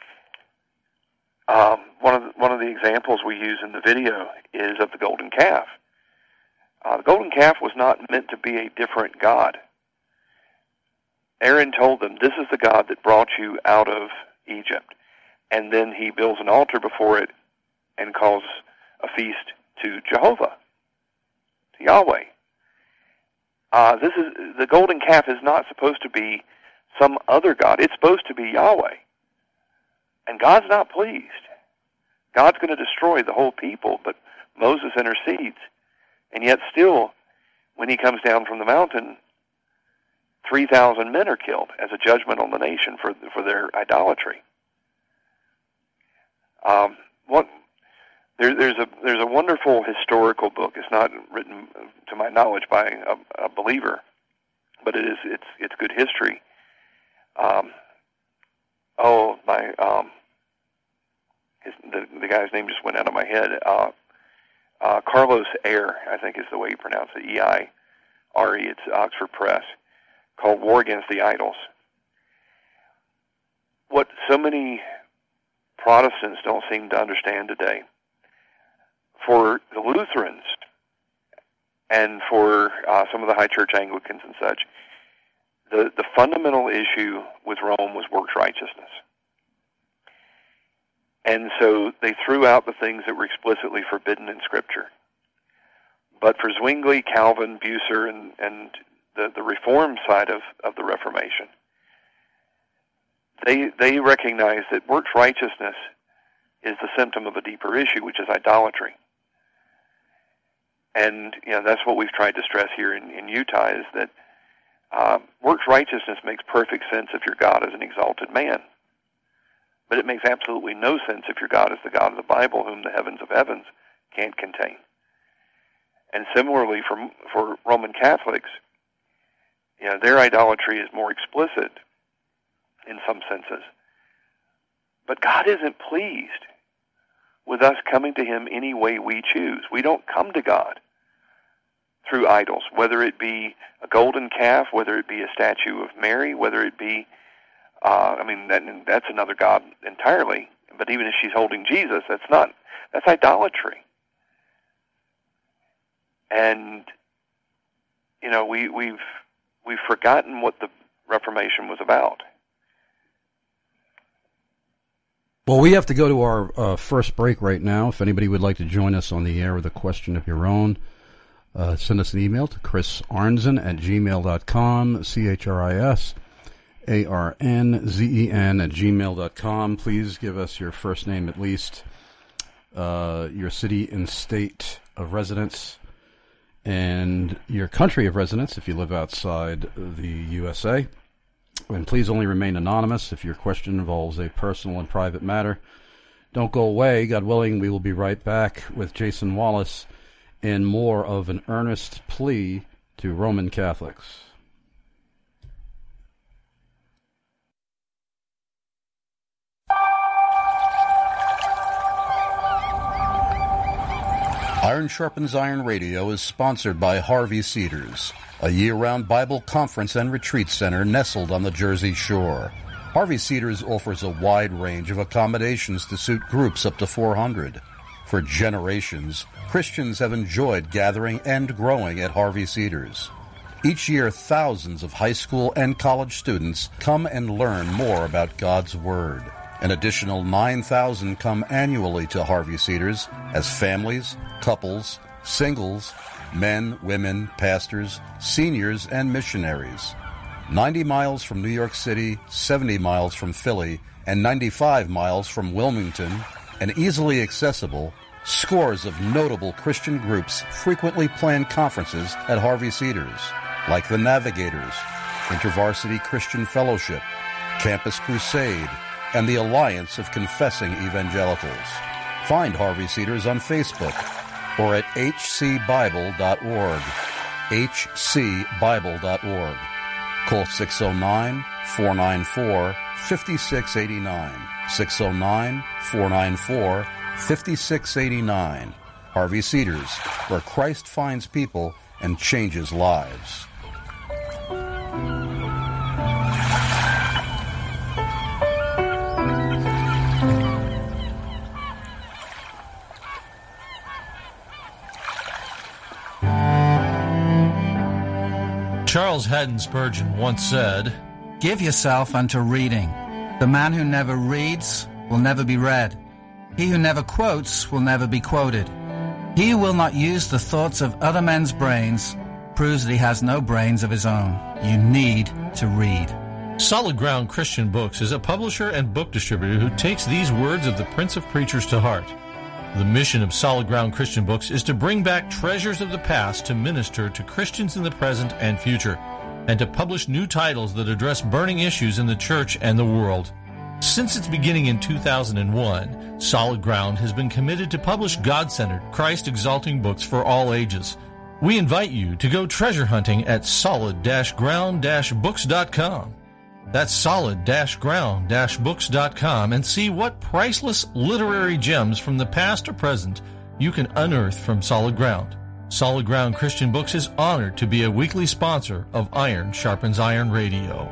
um, one of the, one of the examples we use in the video is of the golden calf. Uh, the golden calf was not meant to be a different god. Aaron told them, "This is the God that brought you out of Egypt," and then he builds an altar before it and calls a feast to Jehovah, to Yahweh. Uh, this is the golden calf is not supposed to be some other god. It's supposed to be Yahweh. And God's not pleased. God's going to destroy the whole people, but Moses intercedes. And yet still, when he comes down from the mountain, three thousand men are killed as a judgment on the nation for for their idolatry. Um, what, there, there's a there's a wonderful historical book. It's not written, to my knowledge, by a, a believer, but it is it's it's good history. Um, oh, my, um, his, the, the guy's name just went out of my head. Uh, uh, Carlos Eyre, I think is the way you pronounce it, E I R E, it's Oxford Press, called War Against the Idols. What so many Protestants don't seem to understand today, for the Lutherans and for uh, some of the High Church Anglicans and such, The, the fundamental issue with Rome was works righteousness. And so they threw out the things that were explicitly forbidden in Scripture. But for Zwingli, Calvin, Bucer, and, and the, the Reform side of, of the Reformation, they, they recognize that works righteousness is the symptom of a deeper issue, which is idolatry. And you know that's what we've tried to stress here in, in Utah, is that Uh, works righteousness makes perfect sense if your God is an exalted man. But it makes absolutely no sense if your God is the God of the Bible, whom the heavens of heavens can't contain. And similarly for for Roman Catholics, you know, their idolatry is more explicit in some senses. But God isn't pleased with us coming to Him any way we choose. We don't come to God through idols, whether it be a golden calf, whether it be a statue of Mary, whether it be, uh, I mean, that, that's another god entirely. but even if she's holding Jesus, that's not, that's idolatry. And, you know, we, we've, we've forgotten what the Reformation was about. Well, we have to go to our uh, first break right now. If anybody would like to join us on the air with a question of your own, uh, send us an email to chris arnzen at gmail dot com, C H R I S A R N Z E N at gmail dot com. Please give us your first name at least, uh, your city and state of residence, and your country of residence if you live outside the U S A. And please only remain anonymous if your question involves a personal and private matter. Don't go away. God willing, we will be right back with Jason Wallace and more of an earnest plea to Roman Catholics. Iron Sharpens Iron Radio is sponsored by Harvey Cedars, a year-round Bible conference and retreat center nestled on the Jersey Shore. Harvey Cedars offers a wide range of accommodations to suit groups up to four hundred. For generations, Christians have enjoyed gathering and growing at Harvey Cedars. Each year, thousands of high school and college students come and learn more about God's Word. An additional nine thousand come annually to Harvey Cedars as families, couples, singles, men, women, pastors, seniors, and missionaries. ninety miles from New York City, seventy miles from Philly, and ninety-five miles from Wilmington, and easily accessible, scores of notable Christian groups frequently plan conferences at Harvey Cedars, like the Navigators, InterVarsity Christian Fellowship, Campus Crusade, and the Alliance of Confessing Evangelicals. Find Harvey Cedars on Facebook or at h c bible dot org, h c bible dot org. Call six oh nine, four nine four, five six eight nine, six oh nine, four nine four, five six eight nine. Harvey Cedars, where Christ finds people and changes lives. Charles Haddon Spurgeon once said, "Give yourself unto reading. The man who never reads will never be read. He who never quotes will never be quoted. He who will not use the thoughts of other men's brains proves that he has no brains of his own. You need to read." Solid Ground Christian Books is a publisher and book distributor who takes these words of the Prince of Preachers to heart. The mission of Solid Ground Christian Books is to bring back treasures of the past to minister to Christians in the present and future, and to publish new titles that address burning issues in the church and the world. Since its beginning in two thousand one, Solid Ground has been committed to publish God-centered, Christ-exalting books for all ages. We invite you to go treasure hunting at solid ground books dot com. That's solid ground books dot com, and see what priceless literary gems from the past or present you can unearth from Solid Ground. Solid Ground Christian Books is honored to be a weekly sponsor of Iron Sharpens Iron Radio.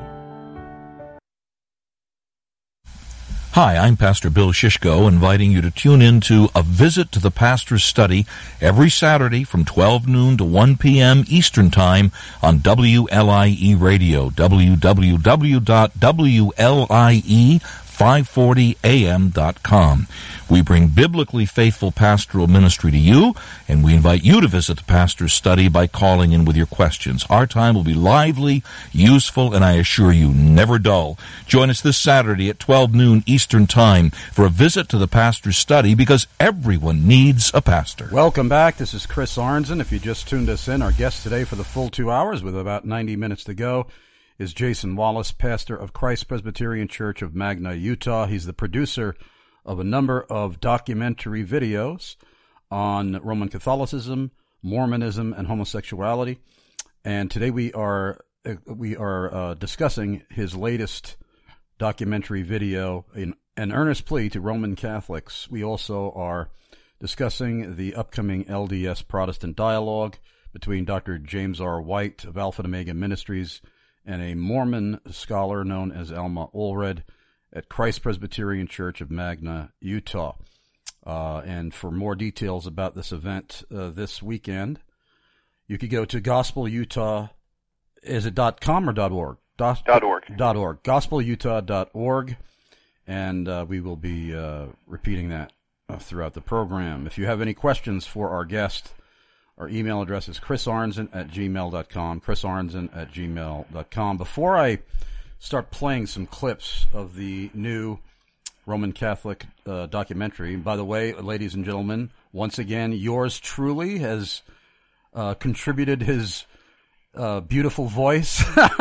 Hi, I'm Pastor Bill Shishko, inviting you to tune in to A Visit to the Pastor's Study every Saturday from twelve noon to one p.m. Eastern Time on W L I E Radio, w w w dot w l i e five forty a m dot com. We bring biblically faithful pastoral ministry to you, and we invite you to visit the Pastor's Study by calling in with your questions. Our time will be lively, useful, and I assure you, never dull. Join us this Saturday at twelve noon Eastern Time for a visit to the Pastor's Study, because everyone needs a pastor. Welcome back. This is Chris Arnzen. If you just tuned us in, our guest today for the full two hours with about ninety minutes to go is Jason Wallace, pastor of Christ Presbyterian Church of Magna, Utah. He's the producer of a number of documentary videos on Roman Catholicism, Mormonism, and homosexuality. And today we are we are uh, discussing his latest documentary video, in an earnest plea to Roman Catholics. We also are discussing the upcoming L D S Protestant dialogue between Doctor James R. White of Alpha and Omega Ministries and a Mormon scholar known as Alma Allred. at Christ Presbyterian Church of Magna, Utah. Uh, and for more details about this event uh, this weekend, you could go to Gospel Utah. Is it .com or .org? Dot, dot .org. Dot .org. gospel utah dot org. And uh, we will be uh, repeating that uh, throughout the program. If you have any questions for our guest, our email address is chris arnzen at gmail dot com, chris arnzen at gmail dot com. Before I start playing some clips of the new Roman Catholic uh, documentary, by the way, ladies and gentlemen, once again, yours truly has uh, contributed his uh, beautiful voice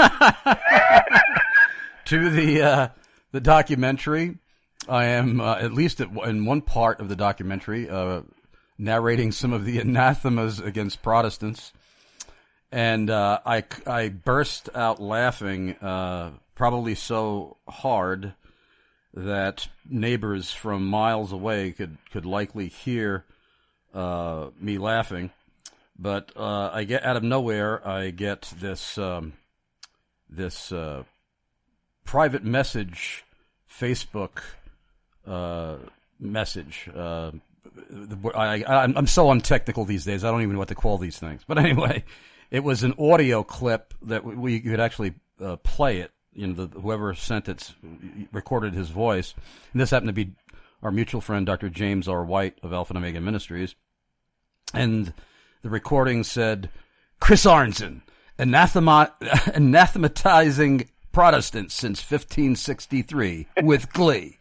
to the uh, the documentary. I am, uh, at least in one part of the documentary, uh, narrating some of the anathemas against Protestants. And uh, I, I burst out laughing, uh, probably so hard that neighbors from miles away could, could likely hear uh, me laughing. But uh, I get out of nowhere, I get this um, this uh, private message, Facebook uh, message. Uh, I, I, I'm so untechnical these days, I don't even know what to call these things. But anyway, it was an audio clip that we could actually uh, play it. You know, the, whoever sent it recorded his voice. And this happened to be our mutual friend, Doctor James R. White of Alpha and Omega Ministries. And the recording said, Chris Arnzen, anathema, anathematizing Protestants since fifteen sixty-three with glee.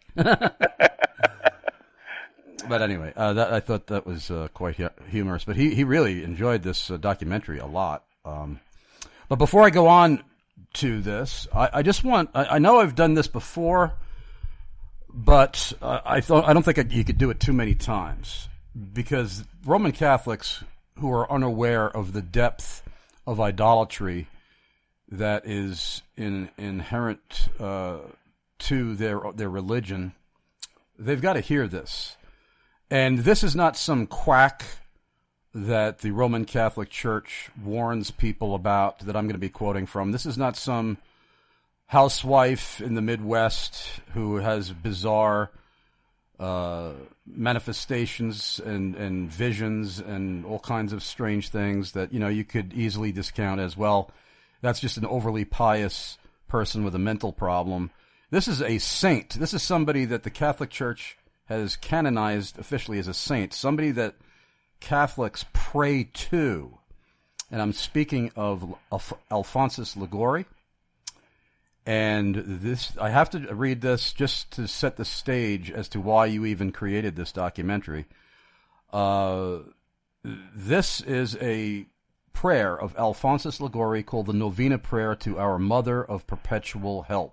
But anyway, uh, that, I thought that was uh, quite hu- humorous. But he, he really enjoyed this uh, documentary a lot. Um, but before I go on to this, I, I just want, I, I know I've done this before, but uh, I thought I don't think I, you could do it too many times, because Roman Catholics who are unaware of the depth of idolatry that is in, inherent uh, to their their religion, they've got to hear this. And this is not some quack that the Roman Catholic Church warns people about that I'm going to be quoting from. This is not some housewife in the Midwest who has bizarre uh, manifestations and, and visions and all kinds of strange things that, you know, you could easily discount as, well, that's just an overly pious person with a mental problem. This is a saint. This is somebody that the Catholic Church has canonized officially as a saint, somebody that Catholics pray to. And I'm speaking of Alf- Alphonsus Liguori. And this, I have to read this just to set the stage as to why you even created this documentary. Uh, this is a prayer of Alphonsus Liguori called the Novena Prayer to Our Mother of Perpetual Help.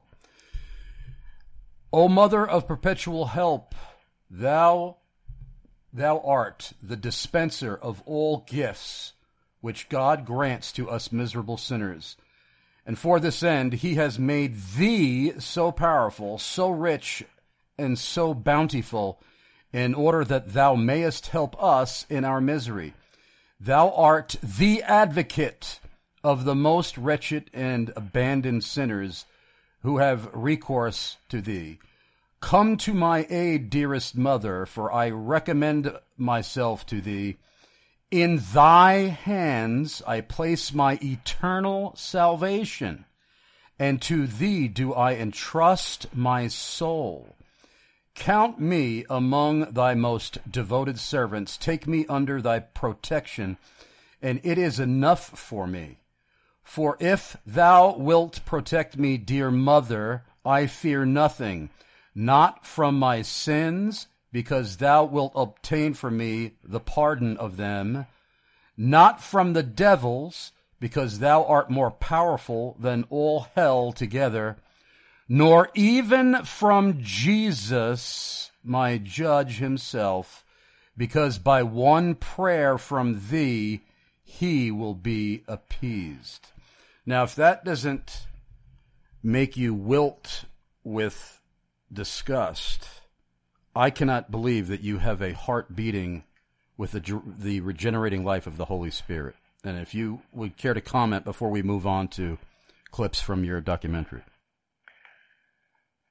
O Mother of Perpetual Help, Thou, thou art the dispenser of all gifts which God grants to us miserable sinners. And for this end he has made thee so powerful, so rich, and so bountiful, in order that thou mayest help us in our misery. Thou art the advocate of the most wretched and abandoned sinners who have recourse to thee. Come to my aid, dearest mother, for I recommend myself to thee. In thy hands I place my eternal salvation, and to thee do I entrust my soul. Count me among thy most devoted servants. Take me under thy protection, and it is enough for me. For if thou wilt protect me, dear mother, I fear nothing. Not from my sins, because thou wilt obtain for me the pardon of them. Not from the devils, because thou art more powerful than all hell together. Nor even from Jesus, my judge himself, because by one prayer from thee he will be appeased. Now, if that doesn't make you wilt with disgust, I cannot believe that you have a heart beating with the, the regenerating life of the Holy Spirit. And if you would care to comment before we move on to clips from your documentary.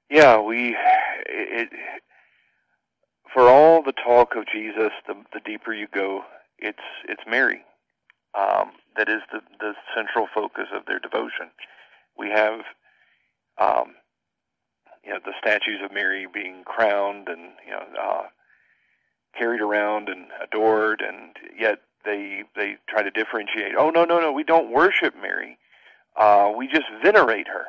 Yeah, we it, for all the talk of Jesus, the, the deeper you go, it's it's Mary um, that is the, the central focus of their devotion. We have, um, you know, the statues of Mary being crowned and you know uh, carried around and adored, and yet they they try to differentiate. Oh no no no, we don't worship Mary, uh, we just venerate her.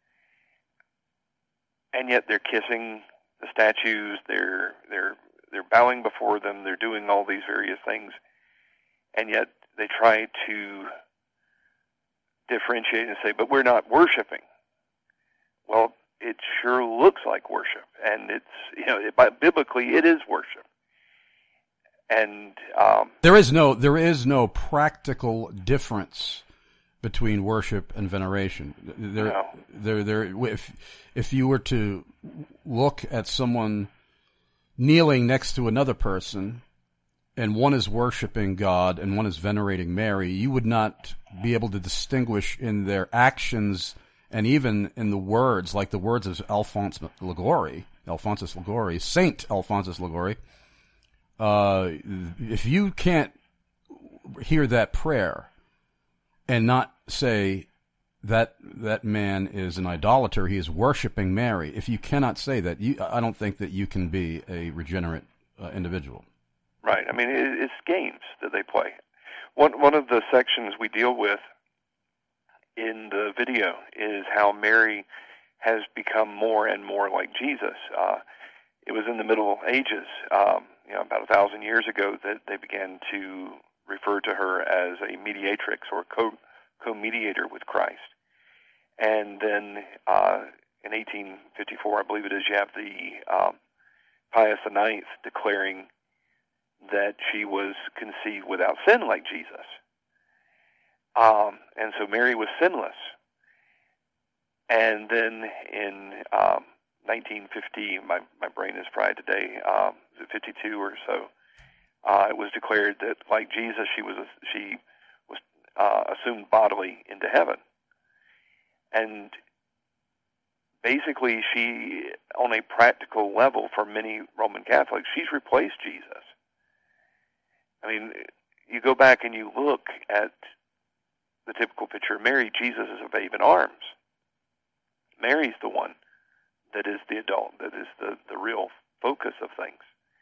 And yet they're kissing the statues, they're they're they're bowing before them, they're doing all these various things, and yet they try to differentiate and say, but we're not worshiping. Well, it sure looks like worship, and it's you know it, biblically it is worship. And um, there is no there is no practical difference between worship and veneration. There, no. there, there. If if you were to look at someone kneeling next to another person, and one is worshiping God and one is venerating Mary, you would not be able to distinguish in their actions and even in the words, like the words of Alphonse Liguori, Alphonsus Liguori, Saint Alphonsus Liguori. Uh, if you can't hear that prayer and not say that that man is an idolater, he is worshiping Mary, if you cannot say that, you, I don't think that you can be a regenerate uh, individual. Right. I mean, it, it's games that they play. One one of the sections we deal with in the video is how Mary has become more and more like Jesus. Uh, it was in the Middle Ages, um, you know, about a thousand years ago, that they began to refer to her as a mediatrix or co co-mediator with Christ. And then uh, in eighteen fifty-four, I believe it is, you have the um, Pius the Ninth declaring that she was conceived without sin like Jesus. Um, and so Mary was sinless. And then in um, nineteen fifty, my, my brain is fried today, um, fifty-two or so, uh, it was declared that like Jesus, she was she was uh, assumed bodily into heaven. And basically she, on a practical level for many Roman Catholics, she's replaced Jesus. I mean, you go back and you look at the typical picture of Mary, Jesus is a babe in arms. Mary's the one that is the adult, that is the, the real focus of things.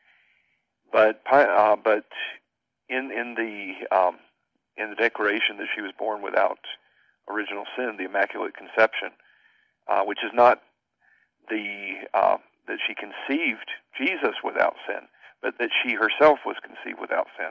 But uh, but in in the um, in the declaration that she was born without original sin, the Immaculate Conception, uh, which is not the uh, that she conceived Jesus without sin, but that she herself was conceived without sin.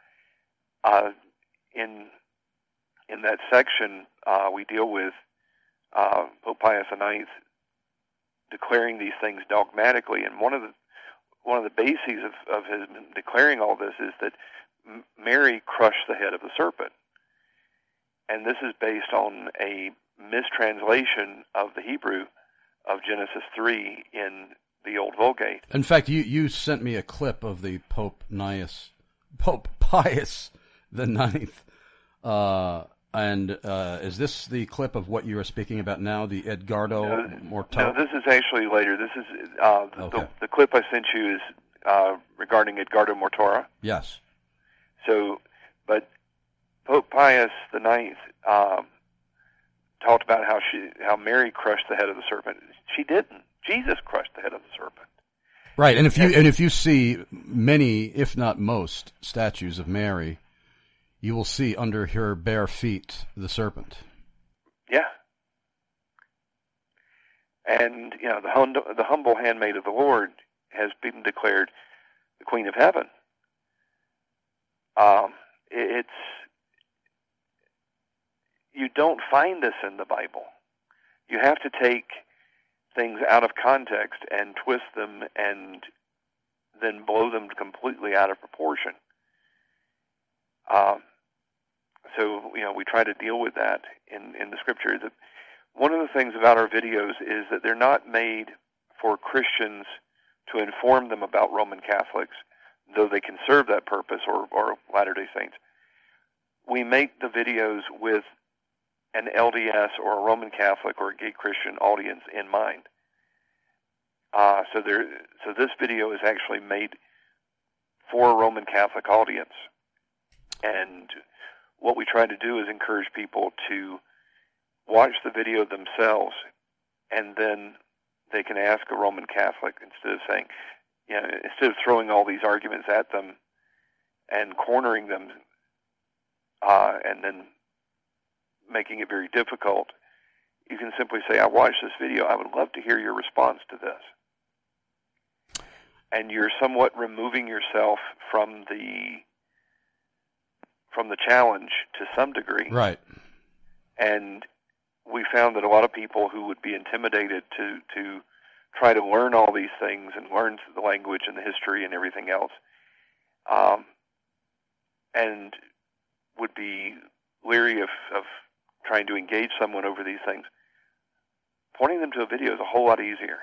Uh, in in that section, uh, we deal with uh, Pope Pius the Ninth declaring these things dogmatically, and one of the one of the bases of, of his declaring all this is that M- Mary crushed the head of the serpent, and this is based on a mistranslation of the Hebrew of Genesis three in the Old Vulgate. In fact, you, you sent me a clip of the Pope Pius, Pope Pius the Ninth, uh, and uh, is this the clip of what you are speaking about now, the Edgardo no, Mortara? No, this is actually later. This is uh, the, okay. the, the clip I sent you is uh, regarding Edgardo Mortara. Yes. So, but Pope Pius the Ninth um, talked about how she, how Mary crushed the head of the serpent. She didn't. Jesus crushed the head of the serpent. Right, and if you and if you see many, if not most, statues of Mary, you will see under her bare feet the serpent. Yeah. And you know the hum- the humble handmaid of the Lord has been declared the Queen of Heaven. Um, it's you don't find this in the Bible. You have to take things out of context and twist them and then blow them completely out of proportion. Um, so, you know, we try to deal with that in, in the Scripture. The, one of the things about our videos is that they're not made for Christians to inform them about Roman Catholics, though they can serve that purpose, or, or Latter-day Saints. We make the videos with an L D S or a Roman Catholic or a gay Christian audience in mind. Uh, so there, so this video is actually made for a Roman Catholic audience. And what we try to do is encourage people to watch the video themselves, and then they can ask a Roman Catholic instead of saying, you know, instead of throwing all these arguments at them and cornering them, uh, and then making it very difficult. You can simply say, I watched this video. I would love to hear your response to this. And you're somewhat removing yourself from the from the challenge to some degree. Right. And we found that a lot of people who would be intimidated to, to try to learn all these things and learn the language and the history and everything else, um, and would be leery of, of trying to engage someone over these things, pointing them to a video is a whole lot easier.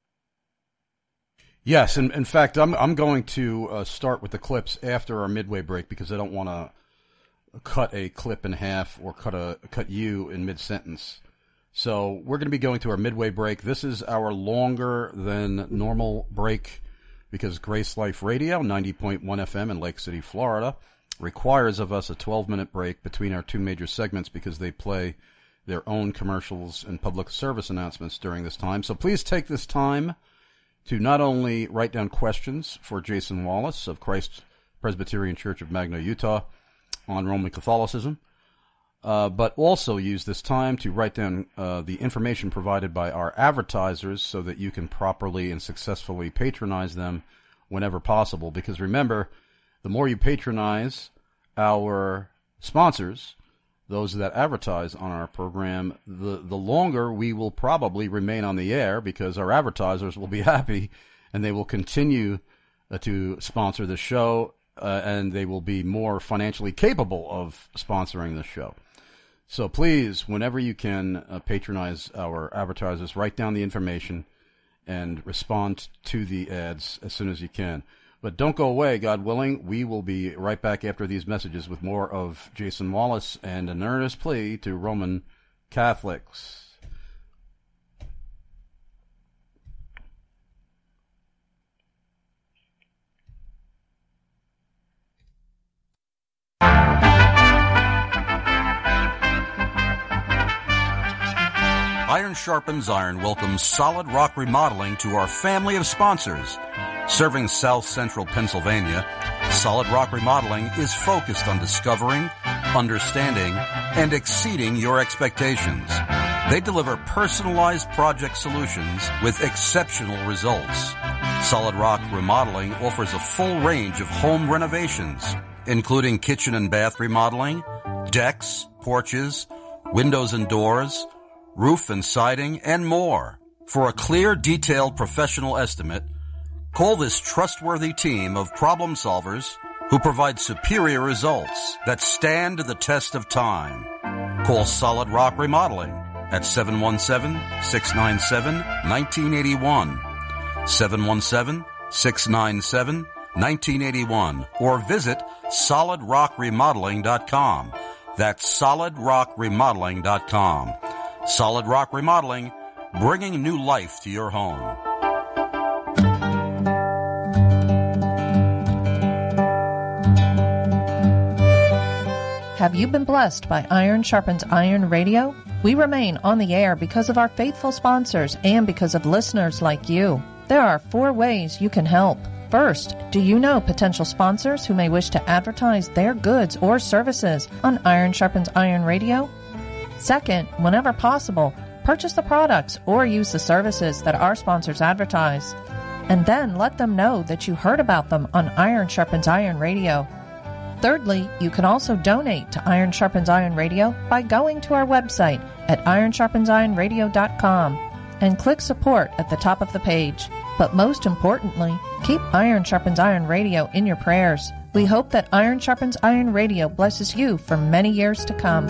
Yes, and in fact, I'm I'm going to uh, start with the clips after our midway break because I don't want to cut a clip in half or cut a cut you in mid sentence. So we're going to be going to our midway break. This is our longer than normal break because Grace Life Radio, ninety point one F M in Lake City, Florida, requires of us a twelve minute break between our two major segments because they play their own commercials and public service announcements during this time. So please take this time to not only write down questions for Jason Wallace of Christ Presbyterian Church of Magna, Utah, on Roman Catholicism, uh, but also use this time to write down uh, the information provided by our advertisers so that you can properly and successfully patronize them whenever possible. Because remember, the more you patronize our sponsors, those that advertise on our program, the, the longer we will probably remain on the air because our advertisers will be happy and they will continue uh, to sponsor the show uh, and they will be more financially capable of sponsoring the show. So please, whenever you can uh, patronize our advertisers, write down the information and respond to the ads as soon as you can. But don't go away, God willing. We will be right back after these messages with more of Jason Wallace and an earnest plea to Roman Catholics. Iron Sharpens Iron welcomes Solid Rock Remodeling to our family of sponsors. Serving South Central Pennsylvania, Solid Rock Remodeling is focused on discovering, understanding, and exceeding your expectations. They deliver personalized project solutions with exceptional results. Solid Rock Remodeling offers a full range of home renovations, including kitchen and bath remodeling, decks, porches, windows and doors, roof and siding, and more. For a clear, detailed professional estimate, call this trustworthy team of problem solvers who provide superior results that stand the test of time. Call Solid Rock Remodeling at seven one seven, six nine seven, one nine eight one, seven one seven, six nine seven, one nine eight one, or visit solid rock remodeling dot com. That's solid rock remodeling dot com. Solid Rock Remodeling, bringing new life to your home. Have you been blessed by Iron Sharpens Iron Radio? We remain on the air because of our faithful sponsors and because of listeners like you. There are four ways you can help. First, do you know potential sponsors who may wish to advertise their goods or services on Iron Sharpens Iron Radio? Second, whenever possible, purchase the products or use the services that our sponsors advertise. And then let them know that you heard about them on Iron Sharpens Iron Radio. Thirdly, you can also donate to Iron Sharpens Iron Radio by going to our website at iron sharpens iron radio dot com and click support at the top of the page. But most importantly, keep Iron Sharpens Iron Radio in your prayers. We hope that Iron Sharpens Iron Radio blesses you for many years to come.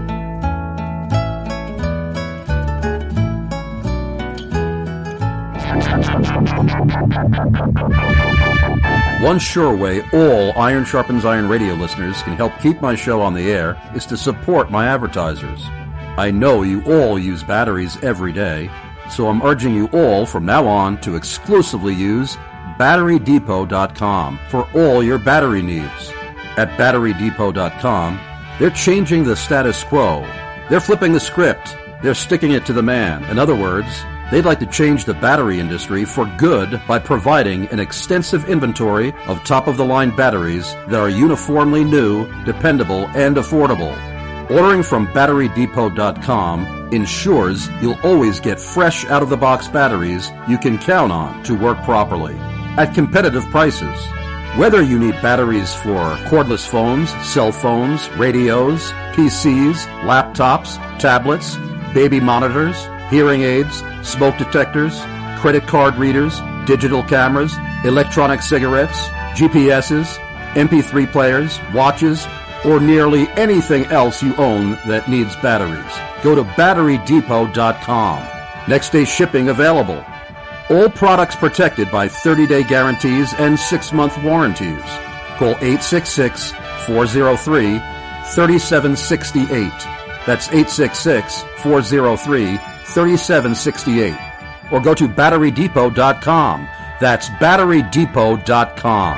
One sure way all Iron Sharpens Iron Radio listeners can help keep my show on the air is to support my advertisers. I know you all use batteries every day, So I'm urging you all from now on to exclusively use battery depot dot com for all your battery needs. At battery depot dot com, they're changing the status quo. They're flipping the script. They're sticking it to the man. In other words, they'd like to change the battery industry for good by providing an extensive inventory of top-of-the-line batteries that are uniformly new, dependable, and affordable. Ordering from battery depot dot com ensures you'll always get fresh out-of-the-box batteries you can count on to work properly at competitive prices. Whether you need batteries for cordless phones, cell phones, radios, P Cs, laptops, tablets, baby monitors, hearing aids, smoke detectors, credit card readers, digital cameras, electronic cigarettes, G P S's, M P three players, watches, or nearly anything else you own that needs batteries, go to battery depot dot com. Next day shipping available. All products protected by thirty-day guarantees and six-month warranties. Call eight six six, four oh three, three seven six eight. That's eight six six, four oh three, three seven six eight. Or go to battery depot dot com. That's battery depot dot com.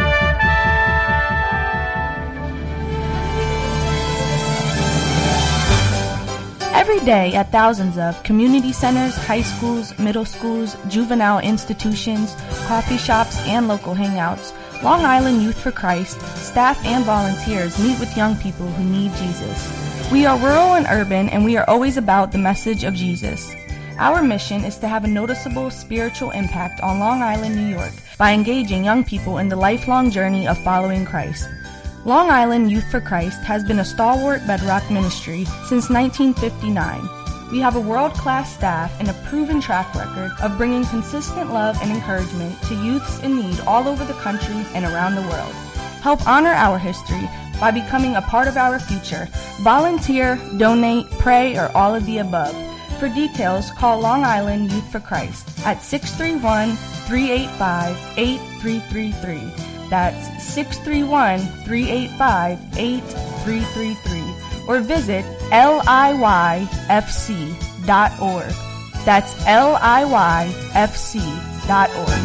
Every day at thousands of community centers, high schools, middle schools, juvenile institutions, coffee shops, and local hangouts, Long Island Youth for Christ, staff and volunteers meet with young people who need Jesus. We are rural and urban, and we are always about the message of Jesus. Our mission is to have a noticeable spiritual impact on Long Island, New York, by engaging young people in the lifelong journey of following Christ. Long Island Youth for Christ has been a stalwart bedrock ministry since nineteen fifty-nine. We have a world-class staff and a proven track record of bringing consistent love and encouragement to youths in need all over the country and around the world. Help honor our history by becoming a part of our future. Volunteer, donate, pray, or all of the above. For details, call Long Island Youth for Christ at six three one, three eight five, eight three three three. That's six three one, three eight five, eight three three three. Or visit L I Y F C dot org. That's L I Y F C dot org.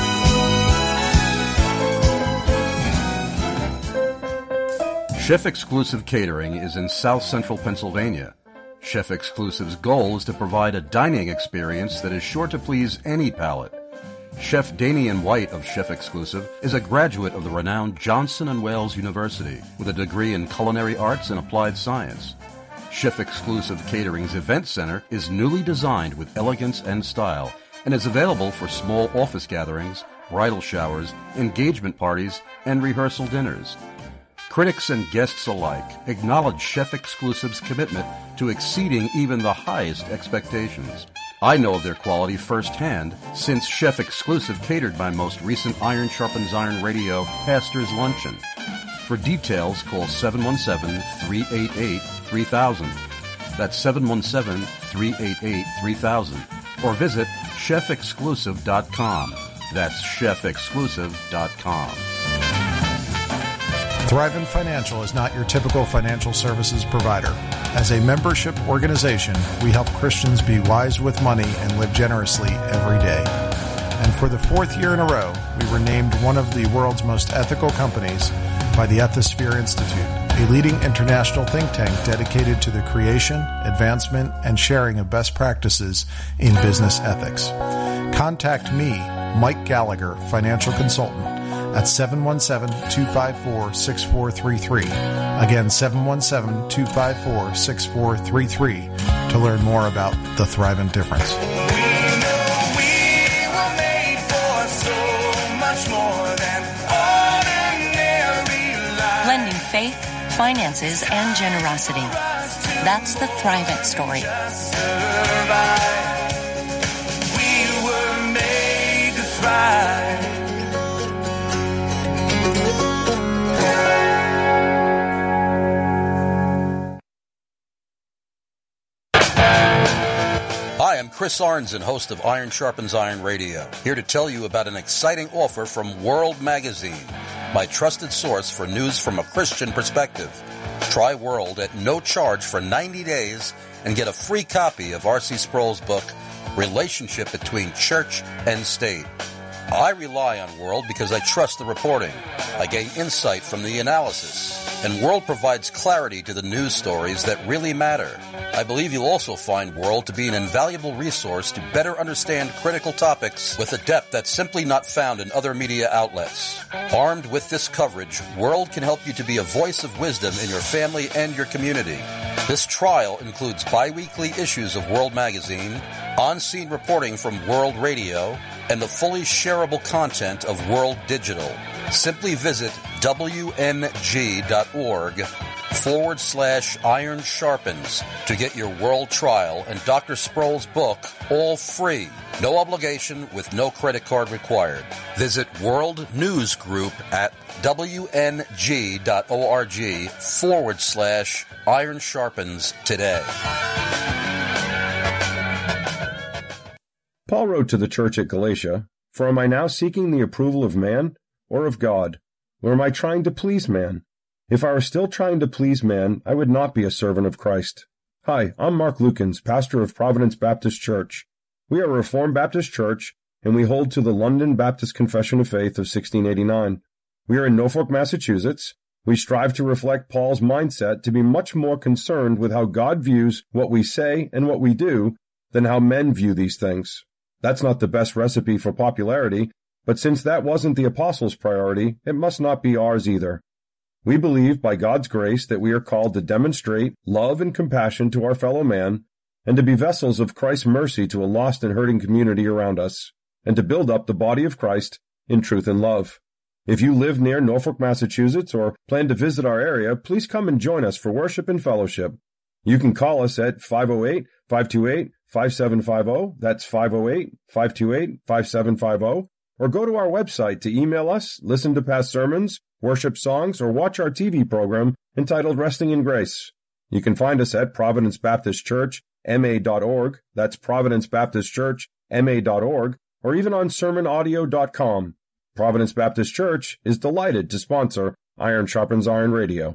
Chef Exclusive Catering is in South Central Pennsylvania. Chef Exclusive's goal is to provide a dining experience that is sure to please any palate. Chef Damian White of Chef Exclusive is a graduate of the renowned Johnson and Wales University with a degree in culinary arts and applied science. Chef Exclusive Catering's event center is newly designed with elegance and style and is available for small office gatherings, bridal showers, engagement parties, and rehearsal dinners. Critics and guests alike acknowledge Chef Exclusive's commitment to exceeding even the highest expectations. I know of their quality firsthand since Chef Exclusive catered my most recent Iron Sharpens Iron Radio Pastor's Luncheon. For details, call seven one seven, three eight eight, three thousand. That's seven one seven, three eight eight, three thousand. Or visit chef exclusive dot com. That's chef exclusive dot com. Thrivent Financial is not your typical financial services provider. As a membership organization, we help Christians be wise with money and live generously every day. And for the fourth year in a row, we were named one of the world's most ethical companies by the Ethisphere Institute, a leading international think tank dedicated to the creation, advancement, and sharing of best practices in business ethics. Contact me, Mike Gallagher, financial consultant, at seven one seven, two five four, six four three three. Again, seven one seven, two five four, six four three three to learn more about the Thrivent difference. We know we were made for so much more than ordinary life. Blending faith, finances, and generosity. That's the Thrivent story. We were made to thrive. Hi, I'm Chris Arnzen, host of Iron Sharpens Iron Radio, here to tell you about an exciting offer from World Magazine, my trusted source for news from a Christian perspective. Try World at no charge for ninety days and get a free copy of R C Sproul's book, relationship between church and state. I rely on World because I trust the reporting. I gain insight from the analysis. And World provides clarity to the news stories that really matter. I believe you'll also find World to be an invaluable resource to better understand critical topics with a depth that's simply not found in other media outlets. Armed with this coverage, World can help you to be a voice of wisdom in your family and your community. This trial includes bi-weekly issues of World Magazine, on-scene reporting from World Radio, and the fully shareable content of World Digital. Simply visit wmg.org forward slash iron sharpens to get your World trial and Doctor Sproul's book all free. No obligation with no credit card required. Visit World News Group at wmg.org forward slash iron sharpens today. Paul wrote to the church at Galatia, "For am I now seeking the approval of man or of God? Or am I trying to please man? If I were still trying to please man, I would not be a servant of Christ." Hi, I'm Mark Lukens, pastor of Providence Baptist Church. We are a Reformed Baptist church, and we hold to the London Baptist Confession of Faith of sixteen eighty-nine. We are in Norfolk, Massachusetts. We strive to reflect Paul's mindset to be much more concerned with how God views what we say and what we do than how men view these things. That's not the best recipe for popularity, but since that wasn't the apostles' priority, it must not be ours either. We believe, by God's grace, that we are called to demonstrate love and compassion to our fellow man, and to be vessels of Christ's mercy to a lost and hurting community around us, and to build up the body of Christ in truth and love. If you live near Norfolk, Massachusetts, or plan to visit our area, please come and join us for worship and fellowship. You can call us at five oh eight, five two eight, five seven five zero, that's five oh eight, five two eight, five seven five zero, or go to our website to email us, listen to past sermons, worship songs, or watch our T V program entitled Resting in Grace. You can find us at Providence Baptist Church, M A dot org, that's Providence Baptist Church, M A dot org, or even on sermon audio dot com. Providence Baptist Church is delighted to sponsor Iron Sharpens Iron Radio.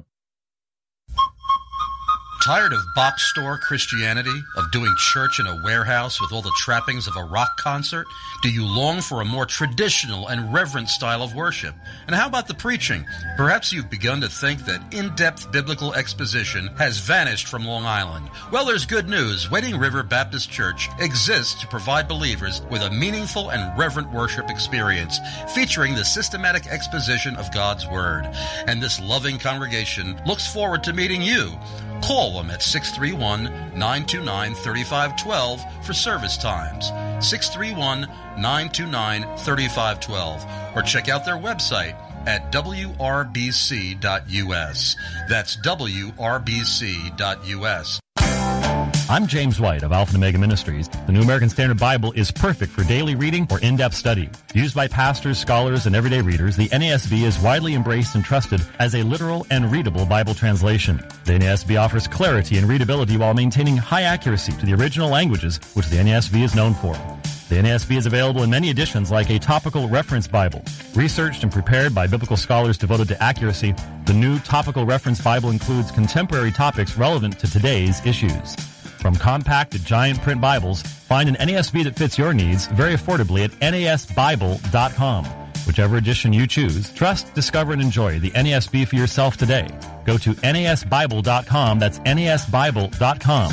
Tired of box store Christianity, of doing church in a warehouse with all the trappings of a rock concert? Do you long for a more traditional and reverent style of worship? And how about the preaching? Perhaps you've begun to think that in-depth biblical exposition has vanished from Long Island. Well, there's good news. Wading River Baptist Church exists to provide believers with a meaningful and reverent worship experience featuring the systematic exposition of God's Word. And this loving congregation looks forward to meeting you. Call them at six three one, nine two nine, three five one two for service times, six three one, nine two nine, three five one two, or check out their website at w r b c dot u s. That's w r b c dot u s. I'm James White of Alpha and Omega Ministries. The New American Standard Bible is perfect for daily reading or in-depth study. Used by pastors, scholars, and everyday readers, the N A S B is widely embraced and trusted as a literal and readable Bible translation. The N A S B offers clarity and readability while maintaining high accuracy to the original languages, which the N A S B is known for. The N A S B is available in many editions like a topical reference Bible. Researched and prepared by biblical scholars devoted to accuracy, the new topical reference Bible includes contemporary topics relevant to today's issues. From compact to giant print Bibles, find an N A S B that fits your needs very affordably at N A S Bible dot com. Whichever edition you choose, trust, discover, and enjoy the N A S B for yourself today. Go to N A S Bible dot com. That's N A S Bible dot com.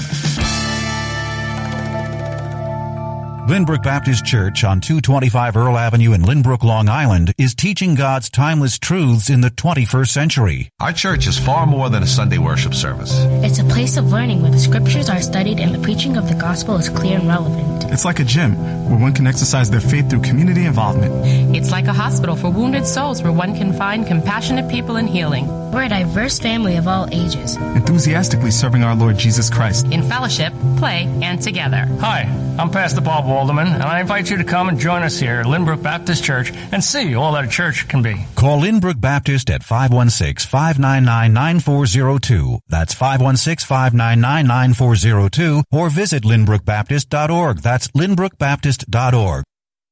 Lynbrook Baptist Church on two twenty-five Earl Avenue in Lynbrook, Long Island is teaching God's timeless truths in the twenty-first century. Our church is far more than a Sunday worship service. It's a place of learning where the scriptures are studied and the preaching of the gospel is clear and relevant. It's like a gym where one can exercise their faith through community involvement. It's like a hospital for wounded souls where one can find compassionate people and healing. We're a diverse family of all ages, enthusiastically serving our Lord Jesus Christ in fellowship, play, and together. Hi, I'm Pastor Bob Walderman, and I invite you to come and join us here at Lynbrook Baptist Church and see all that a church can be. Call Lynbrook Baptist at five one six, five nine nine, nine four zero two. That's five one six, five nine nine, nine four zero two, or visit lynbrook baptist dot org. That's lynbrook baptist dot org.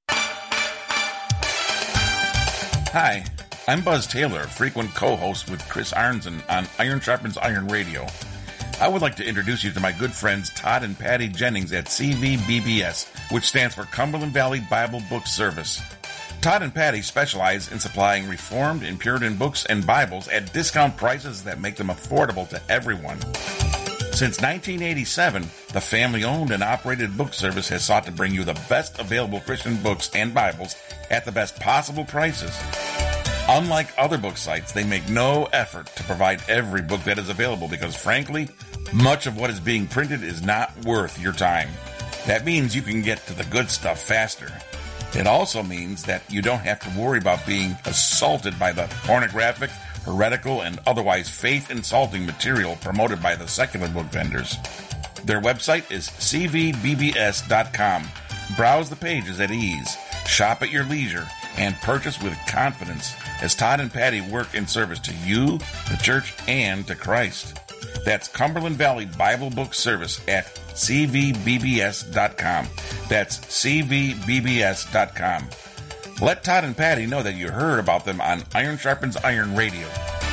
Hi, I'm Buzz Taylor, frequent co-host with Chris Arnson on Iron Sharpens Iron Radio. I would like to introduce you to my good friends Todd and Patty Jennings at C V B B S, which stands for Cumberland Valley Bible Book Service. Todd and Patty specialize in supplying Reformed and Puritan books and Bibles at discount prices that make them affordable to everyone. Since nineteen eighty-seven, the family-owned and operated book service has sought to bring you the best available Christian books and Bibles at the best possible prices. Unlike other book sites, they make no effort to provide every book that is available because, frankly, much of what is being printed is not worth your time. That means you can get to the good stuff faster. It also means that you don't have to worry about being assaulted by the pornographic, heretical, and otherwise faith-insulting material promoted by the secular book vendors. Their website is c v b b s dot com. Browse the pages at ease, shop at your leisure, and purchase with confidence as Todd and Patty work in service to you, the church, and to Christ. That's Cumberland Valley Bible Book Service at c v b b s dot com. That's c v b b s dot com. Let Todd and Patty know that you heard about them on Iron Sharpens Iron Radio.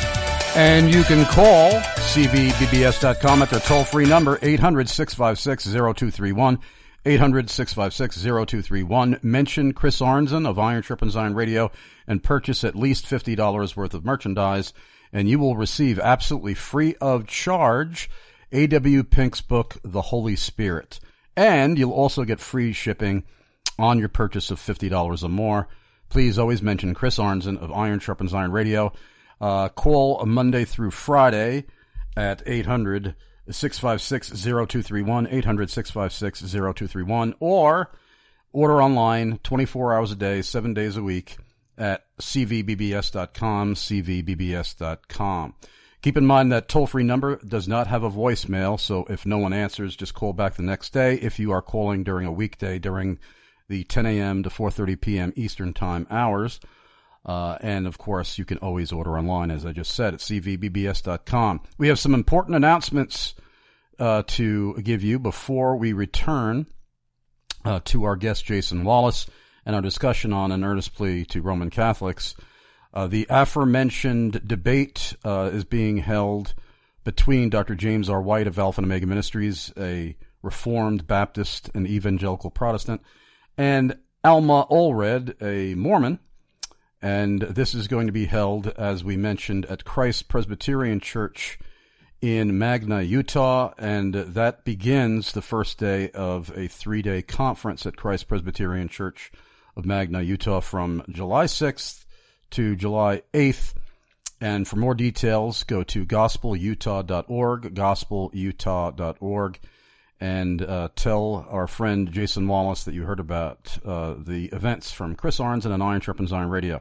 And you can call c v b b s dot com at their toll-free number, eight hundred, six five six, zero two three one, eight hundred, six five six, zero two three one. Mention Chris Arnzen of Iron Sharpens Iron Radio and purchase at least fifty dollars worth of merchandise, and you will receive absolutely free of charge A W Pink's book, The Holy Spirit. And you'll also get free shipping on your purchase of fifty dollars or more. Please always mention Chris Arnzen of Iron Sharpens Iron Radio. Uh, call Monday through Friday at eight hundred, six five six, zero two three one, eight hundred, six five six, zero two three one, or order online twenty-four hours a day, seven days a week at c v b b s dot com, c v b b s dot com. Keep in mind that toll-free number does not have a voicemail, so if no one answers, just call back the next day if you are calling during a weekday during the ten a.m. to four thirty p.m. Eastern Time hours. Uh, and, of course, you can always order online, as I just said, at c v b b s dot com. We have some important announcements uh, to give you before we return uh, to our guest, Jason Wallace, and our discussion on an earnest plea to Roman Catholics. Uh, the aforementioned debate uh, is being held between Doctor James R. White of Alpha and Omega Ministries, a Reformed Baptist and Evangelical Protestant, and Alma Allred, a Mormon. And this is going to be held, as we mentioned, at Christ Presbyterian Church in Magna, Utah, and that begins the first day of a three-day conference at Christ Presbyterian Church of Magna, Utah, from July sixth to July eighth. And for more details, go to gospel utah dot org, gospel utah dot org, and uh, tell our friend Jason Wallace that you heard about uh, the events from Chris Arnzen and Iron Sharpens Iron Radio.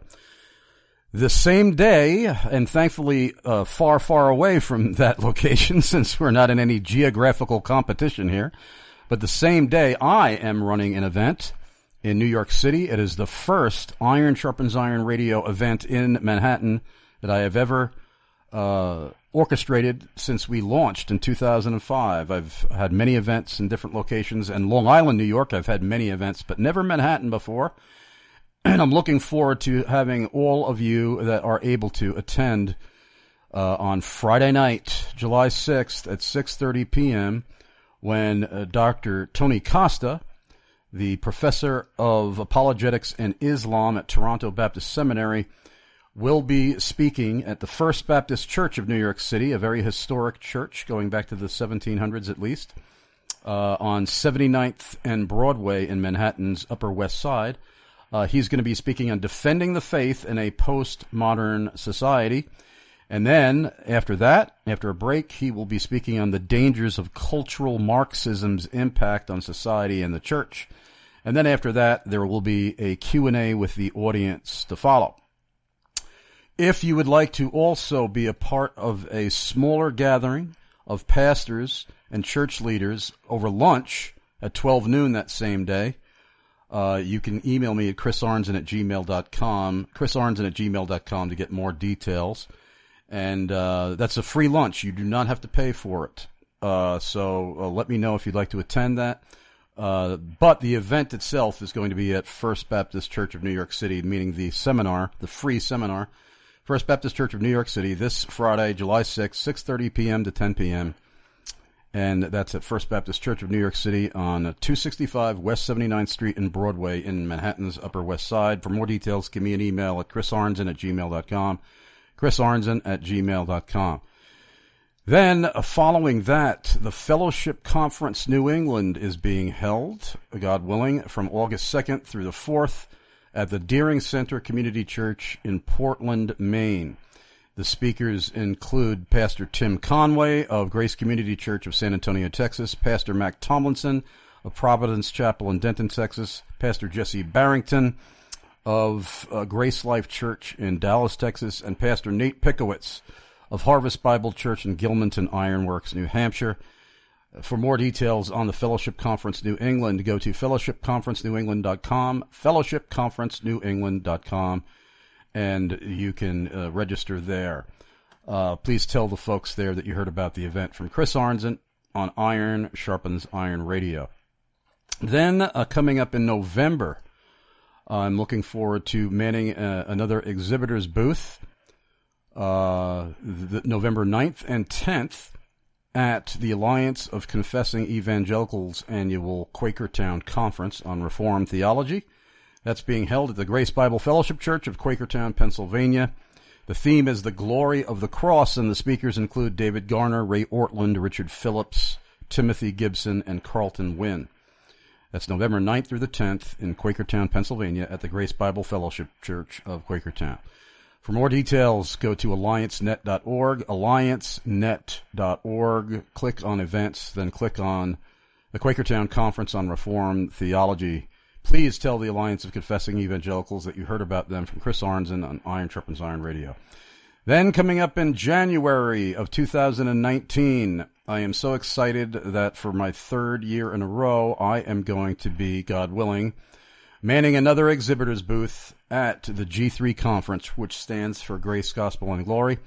The same day, and thankfully uh, far, far away from that location since we're not in any geographical competition here, but the same day I am running an event in New York City. It is the first Iron Sharpens Iron Radio event in Manhattan that I have ever uh, orchestrated since we launched in two thousand five. I've had many events in different locations, and Long Island, New York, I've had many events, but never Manhattan before. And I'm looking forward to having all of you that are able to attend uh, on Friday night, July sixth at six thirty p.m. when uh, Doctor Tony Costa, the professor of apologetics and Islam at Toronto Baptist Seminary, will be speaking at the First Baptist Church of New York City, a very historic church going back to the seventeen hundreds at least, uh, on seventy-ninth and Broadway in Manhattan's Upper West Side. Uh, he's going to be speaking on defending the faith in a postmodern society. And then, after that, after a break, he will be speaking on the dangers of cultural Marxism's impact on society and the church. And then after that, there will be a Q and A with the audience to follow. If you would like to also be a part of a smaller gathering of pastors and church leaders over lunch at twelve noon that same day, uh, you can email me at chrisarnzen at gmail dot com, chrisarnzen at gmail dot com to get more details. And uh, that's a free lunch. You do not have to pay for it. Uh, so uh, let me know if you'd like to attend that. Uh, but the event itself is going to be at First Baptist Church of New York City, meaning the seminar, the free seminar, First Baptist Church of New York City, this Friday, July sixth, six thirty p.m. to ten p.m. And that's at First Baptist Church of New York City on two sixty-five West seventy-ninth Street and Broadway in Manhattan's Upper West Side. For more details, give me an email at chrisarnzen at gmail dot com, chrisarnzen at gmail dot com. Then, uh, following that, the Fellowship Conference New England is being held, God willing, from August second through the fourth at the Deering Center Community Church in Portland, Maine. The speakers include Pastor Tim Conway of Grace Community Church of San Antonio, Texas, Pastor Mac Tomlinson of Providence Chapel in Denton, Texas, Pastor Jesse Barrington of uh, Grace Life Church in Dallas, Texas, and Pastor Nate Pickowitz of Harvest Bible Church in Gilmanton Ironworks, New Hampshire. For more details on the Fellowship Conference New England, go to fellowship conference new england dot com, fellowship conference new england dot com, and you can uh, register there. Uh, please tell the folks there that you heard about the event from Chris Arnzen on Iron Sharpens Iron Radio. Then, uh, coming up in November, I'm looking forward to manning uh, another exhibitor's booth, uh, the, November ninth and tenth, at the Alliance of Confessing Evangelicals annual Quakertown Conference on Reformed Theology. That's being held at the Grace Bible Fellowship Church of Quakertown, Pennsylvania. The theme is the glory of the cross, and the speakers include David Garner, Ray Ortland, Richard Phillips, Timothy Gibson, and Carlton Wynn. That's November ninth through the tenth in Quakertown, Pennsylvania at the Grace Bible Fellowship Church of Quakertown. For more details, go to alliance net dot org, alliance net dot org, click on events, then click on the Quakertown Conference on Reformed Theology. Please tell the Alliance of Confessing Evangelicals that you heard about them from Chris Arnzen on Iron Sharpens Iron Radio. Then, coming up in January of two thousand nineteen, I am so excited that for my third year in a row, I am going to be, God willing, manning another exhibitor's booth at the G three Conference, which stands for Grace, Gospel, and Glory,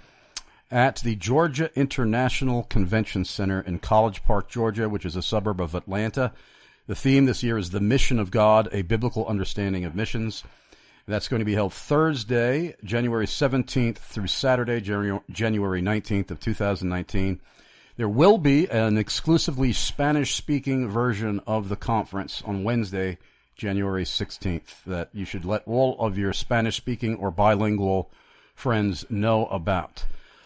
at the Georgia International Convention Center in College Park, Georgia, which is a suburb of Atlanta. The theme this year is The Mission of God, a Biblical Understanding of Missions. That's going to be held Thursday, January seventeenth through Saturday, January nineteenth of two thousand nineteen. There will be an exclusively Spanish-speaking version of the conference on Wednesday, January sixteenth, that you should let all of your Spanish-speaking or bilingual friends know about.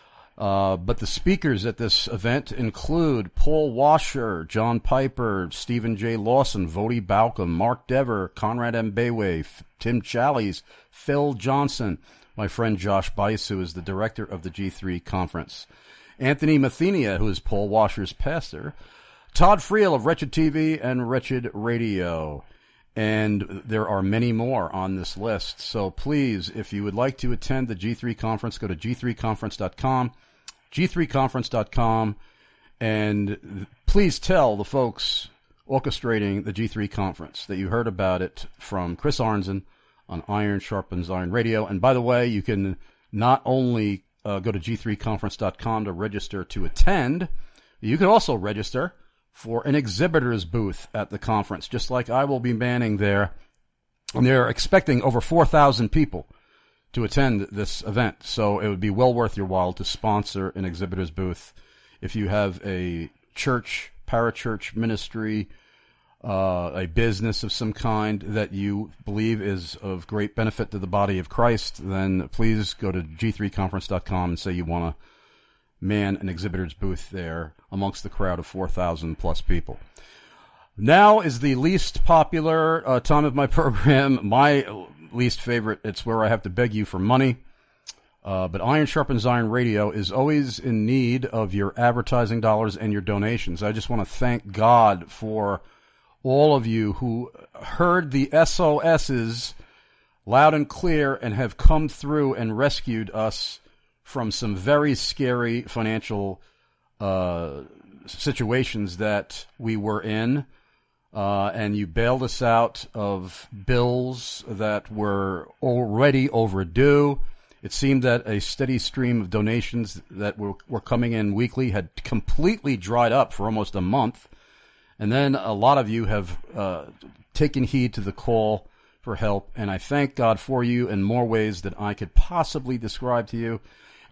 Uh, but the speakers at this event include Paul Washer, John Piper, Stephen J. Lawson, Vodi Balcom, Mark Dever, Conrad M. Bayway, Tim Challies, Phil Johnson, my friend Josh Bice, who is the director of the G three Conference, Anthony Mathenia, who is Paul Washer's pastor, Todd Friel of Wretched T V and Wretched Radio. And there are many more on this list. So please, if you would like to attend the G three Conference, go to g three conference dot com, g three conference dot com, and please tell the folks orchestrating the G three Conference that you heard about it from Chris Arnzen on Iron Sharpens Iron Radio. And by the way, you can not only uh, go to g three conference dot com to register to attend, you can also register for an exhibitor's booth at the conference, just like I will be manning there. And they're expecting over four thousand people to attend this event, so it would be well worth your while to sponsor an exhibitor's booth. If you have a church, parachurch ministry, uh, a business of some kind that you believe is of great benefit to the body of Christ, then please go to g three conference dot com and say you want to man an exhibitor's booth there amongst the crowd of four thousand plus people. Now is the least popular uh, time of my program, my least favorite. It's where I have to beg you for money. Uh, but Iron Sharpens Iron Radio is always in need of your advertising dollars and your donations. I just want to thank God for all of you who heard the S O S's loud and clear and have come through and rescued us from some very scary financial uh, situations that we were in. Uh, and you bailed us out of bills that were already overdue. It seemed that a steady stream of donations that were, were coming in weekly had completely dried up for almost a month. And then a lot of you have uh, taken heed to the call for help. And I thank God for you in more ways than I could possibly describe to you.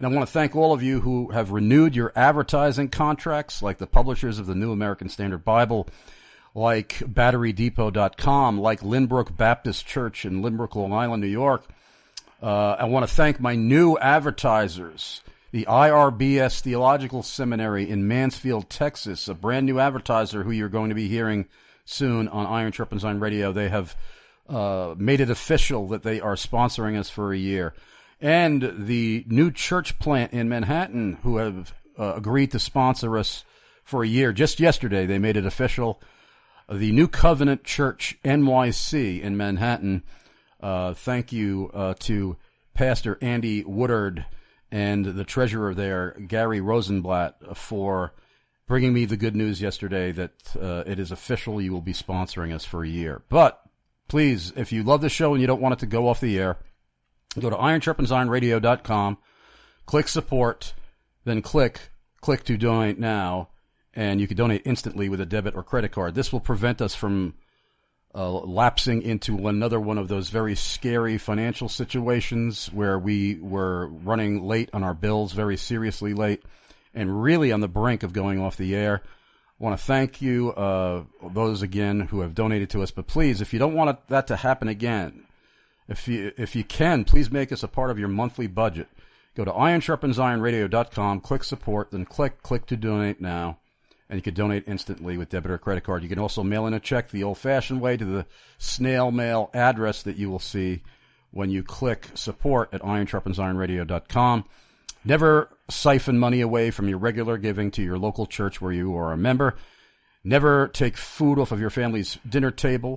And I want to thank all of you who have renewed your advertising contracts, like the publishers of the New American Standard Bible, like Battery Depot dot com, like Lynbrook Baptist Church in Lynbrook, Long Island, New York. Uh, I want to thank my new advertisers, the I R B S Theological Seminary in Mansfield, Texas, a brand new advertiser who you're going to be hearing soon on Iron Sharpens Iron Radio. They have uh, made it official that they are sponsoring us for a year. And the new church plant in Manhattan, who have uh, agreed to sponsor us for a year. Just yesterday, they made it official. The New Covenant Church N Y C in Manhattan. Uh, thank you uh, to Pastor Andy Woodard and the treasurer there, Gary Rosenblatt, for bringing me the good news yesterday that uh, it is official. You will be sponsoring us for a year. But please, if you love the show and you don't want it to go off the air, go to Iron Sharpens Iron Radio dot com, click support, then click click to donate now, and you can donate instantly with a debit or credit card. This will prevent us from uh, lapsing into another one of those very scary financial situations where we were running late on our bills, very seriously late, and really on the brink of going off the air. I want to thank you, uh, those again who have donated to us. But please, if you don't want it, that to happen again, if you if you can, please make us a part of your monthly budget. Go to Iron Sharpens Iron Radio dot com, click support, then click click to donate now. And you can donate instantly with debit or credit card. You can also mail in a check the old-fashioned way to the snail mail address that you will see when you click support at Iron Sharpens Iron Radio dot com. Never siphon money away from your regular giving to your local church where you are a member. Never take food off of your family's dinner table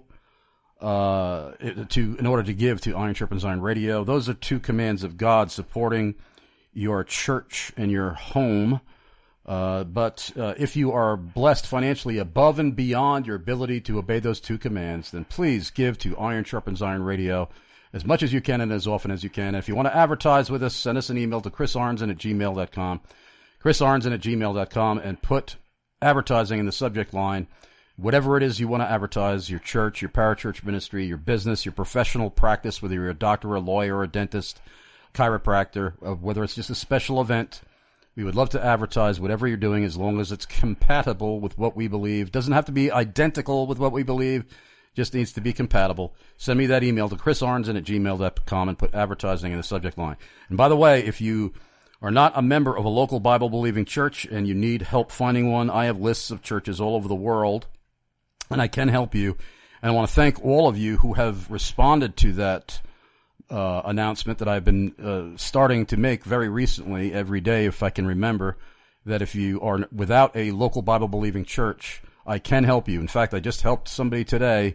uh, to in order to give to Iron Sharpens Iron Radio. Those are two commands of God supporting your church and your home. Uh, but uh, if you are blessed financially above and beyond your ability to obey those two commands, then please give to Iron Sharpens Iron Radio as much as you can and as often as you can. And if you want to advertise with us, send us an email to chris arnzen at gmail dot com, chris arnzen at gmail dot com, and put advertising in the subject line. Whatever it is you want to advertise, your church, your parachurch ministry, your business, your professional practice, whether you're a doctor, a lawyer, a dentist, chiropractor, uh, whether it's just a special event. We would love to advertise whatever you're doing as long as it's compatible with what we believe. Doesn't have to be identical with what we believe. Just needs to be compatible. Send me that email to chris arnzen at gmail dot com and put advertising in the subject line. And by the way, if you are not a member of a local Bible-believing church and you need help finding one, I have lists of churches all over the world, and I can help you. And I want to thank all of you who have responded to that Uh, announcement that I've been uh, starting to make very recently, every day, if I can remember, that if you are without a local Bible-believing church, I can help you. In fact, I just helped somebody today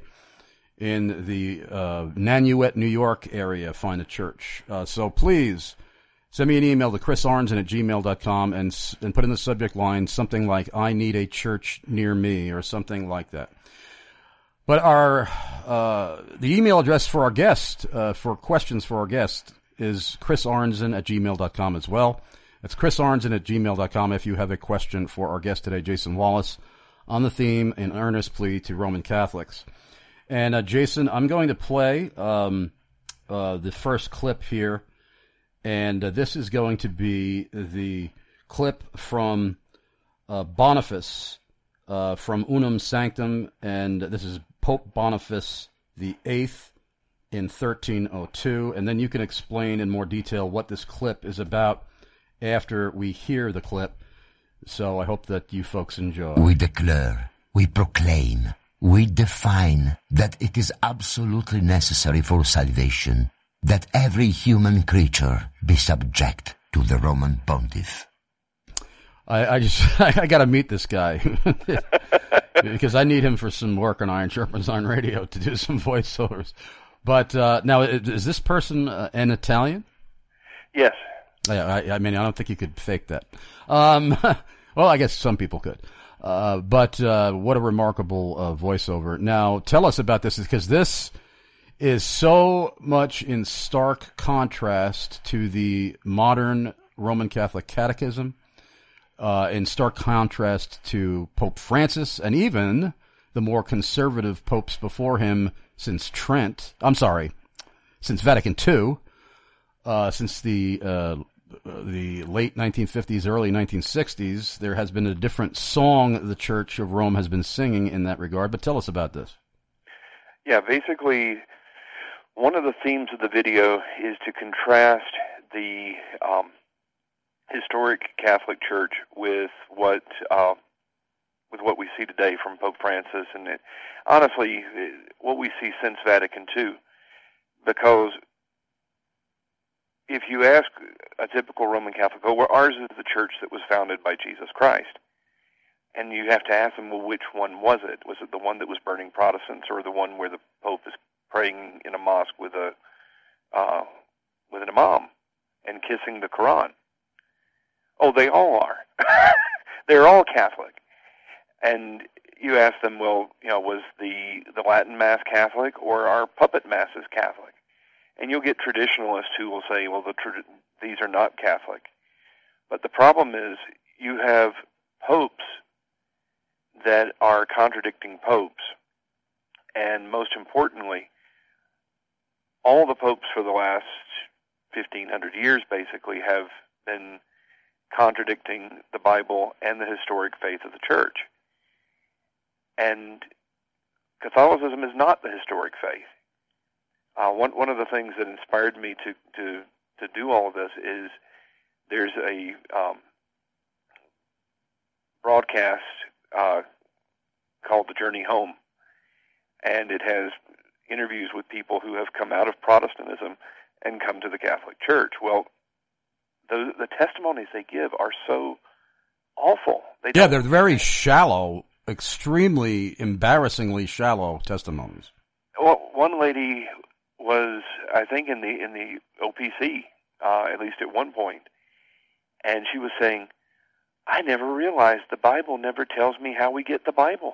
in the uh, Nanuet, New York area find a church. Uh, so please send me an email to chris arnzen at gmail dot com and, and put in the subject line something like, I need a church near me, or something like that. But our uh, the email address for our guest, uh, for questions for our guest, is chris arnzen at gmail dot com as well. That's chris arnzen at gmail dot com if you have a question for our guest today, Jason Wallace, on the theme, An Earnest Plea to Roman Catholics. And uh, Jason, I'm going to play um, uh, the first clip here, and uh, this is going to be the clip from uh, Boniface, uh, from Unum Sanctum, and this is Pope Boniface the Eighth in thirteen oh two, and then you can explain in more detail what this clip is about after we hear the clip. So I hope that you folks enjoy. We declare, we proclaim, we define that it is absolutely necessary for salvation that every human creature be subject to the Roman Pontiff. I, I just, I, I got to meet this guy because I need him for some work on Iron Sharpens Iron Radio to do some voiceovers. But uh, now, is this person uh, an Italian? Yes. I, I, I mean, I don't think you could fake that. Um, well, I guess some people could. Uh, but uh, what a remarkable uh, voiceover. Now, tell us about this, because this is so much in stark contrast to the modern Roman Catholic Catechism. Uh, in stark contrast to Pope Francis, and even the more conservative popes before him since Trent, I'm sorry, since Vatican Two, uh, since the uh, uh, the late nineteen fifties, early nineteen sixties, there has been a different song the Church of Rome has been singing in that regard. But tell us about this. Yeah, basically, one of the themes of the video is to contrast the um, historic Catholic Church with what uh, with what we see today from Pope Francis, and it, honestly, what we see since Vatican Two, because if you ask a typical Roman Catholic, oh, well, ours is the church that was founded by Jesus Christ. And you have to ask them, well, which one was it? Was it the one that was burning Protestants, or the one where the Pope is praying in a mosque with a uh, with an imam and kissing the Quran? Oh, they all are. They're all Catholic. And you ask them, well, you know, was the, the Latin Mass Catholic, or are puppet masses Catholic? And you'll get traditionalists who will say, well, the tra- these are not Catholic. But the problem is you have popes that are contradicting popes. And most importantly, all the popes for the last fifteen hundred years basically have been contradicting the Bible and the historic faith of the Church. And Catholicism is not the historic faith. Uh, one one of the things that inspired me to, to, to do all of this is there's a um, broadcast uh, called The Journey Home, and it has interviews with people who have come out of Protestantism and come to the Catholic Church. Well, the, the testimonies they give are so awful. They yeah, they're very shallow, extremely embarrassingly shallow testimonies. Well, one lady was, I think, in the in the O P C, uh, at least at one point, and she was saying, I never realized the Bible never tells me how we get the Bible.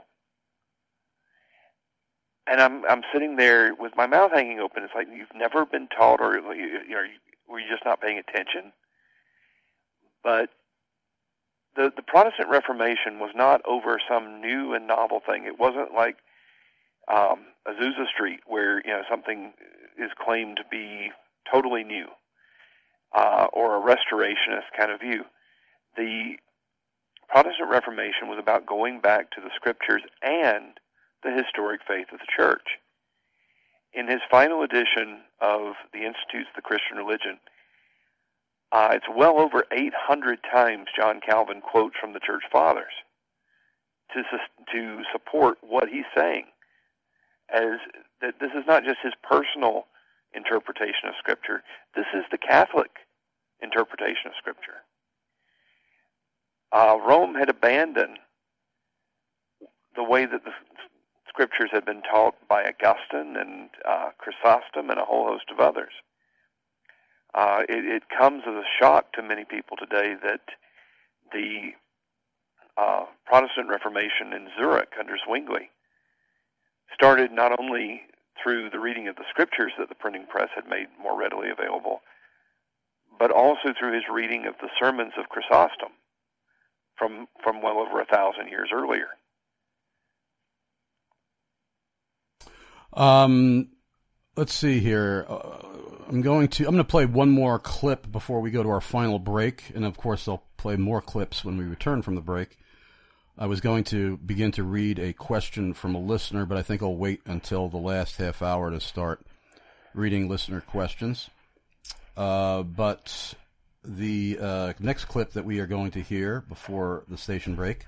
And I'm I'm sitting there with my mouth hanging open. It's like, you've never been taught, or you know, were you just not paying attention? But the the Protestant Reformation was not over some new and novel thing. It wasn't like um, Azusa Street, where you know something is claimed to be totally new, uh, or a restorationist kind of view. The Protestant Reformation was about going back to the Scriptures and the historic faith of the Church. In his final edition of the Institutes of the Christian Religion, uh, it's well over eight hundred times John Calvin quotes from the Church Fathers to to support what he's saying, as that this is not just his personal interpretation of Scripture. This is the Catholic interpretation of Scripture. Uh, Rome had abandoned the way that the Scriptures had been taught by Augustine and uh, Chrysostom and a whole host of others. Uh, it, it comes as a shock to many people today that the uh, Protestant Reformation in Zurich under Zwingli started not only through the reading of the Scriptures that the printing press had made more readily available, but also through his reading of the sermons of Chrysostom from from well over a thousand years earlier. Um, let's see here. Uh, I'm going to I'm going to play one more clip before we go to our final break, and of course I'll play more clips when we return from the break. I was going to begin to read a question from a listener, but I think I'll wait until the last half hour to start reading listener questions. Uh, but the uh, next clip that we are going to hear before the station break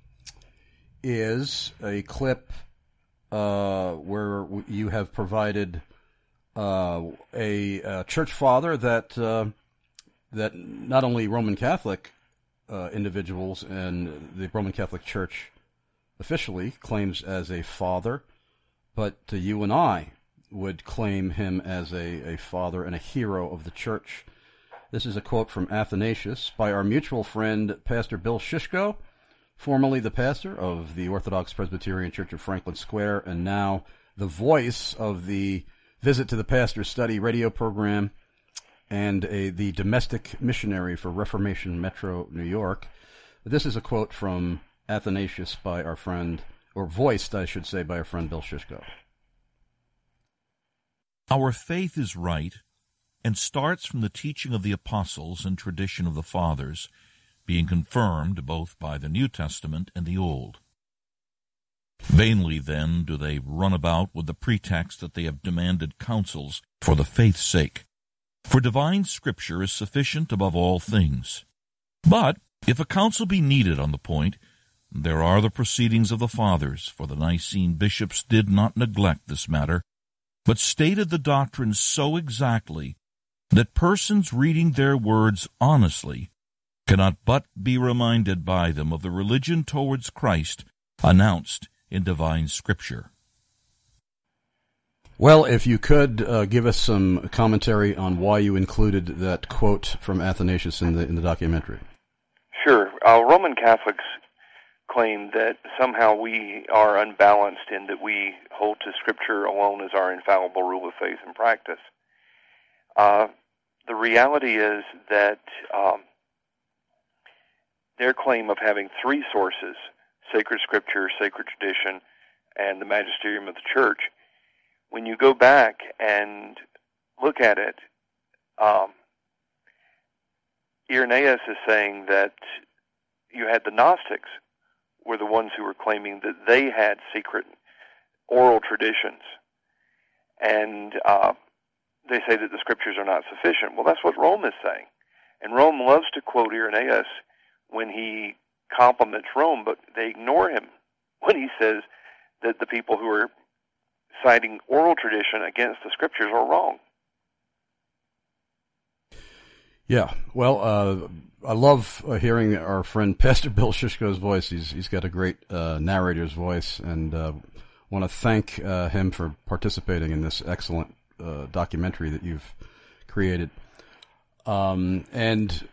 is a clip uh, where you have provided uh, a, a church father that uh, that not only Roman Catholic Uh, individuals and the Roman Catholic Church officially claims as a father, but uh, you and I would claim him as a, a father and a hero of the Church. This is a quote from Athanasius by our mutual friend, Pastor Bill Shishko, formerly the pastor of the Orthodox Presbyterian Church of Franklin Square, and now the voice of the Visit to the Pastor's Study radio program, and a, the domestic missionary for Reformation Metro New York. This is a quote from Athanasius by our friend, or voiced, I should say, by our friend Bill Shishko. Our faith is right, and starts from the teaching of the apostles and tradition of the fathers, being confirmed both by the New Testament and the Old. Vainly, then, do they run about with the pretext that they have demanded counsels for the faith's sake. For divine Scripture is sufficient above all things. But if a counsel be needed on the point, there are the proceedings of the fathers, for the Nicene bishops did not neglect this matter, but stated the doctrine so exactly that persons reading their words honestly cannot but be reminded by them of the religion towards Christ announced in divine Scripture. Well, if you could uh, give us some commentary on why you included that quote from Athanasius in the in the documentary. Sure. Uh, Roman Catholics claim that somehow we are unbalanced in that we hold to Scripture alone as our infallible rule of faith and practice. Uh, the reality is that um, their claim of having three sources, sacred Scripture, sacred tradition, and the magisterium of the Church, when you go back and look at it, um, Irenaeus is saying that you had the Gnostics were the ones who were claiming that they had secret oral traditions. And uh, they say that the Scriptures are not sufficient. Well, that's what Rome is saying. And Rome loves to quote Irenaeus when he compliments Rome, but they ignore him when he says that the people who are citing oral tradition against the Scriptures are wrong. Yeah, well, uh, I love uh, hearing our friend Pastor Bill Shishko's voice. He's he's got a great uh, narrator's voice, and uh, want to thank uh, him for participating in this excellent uh, documentary that you've created. Um, and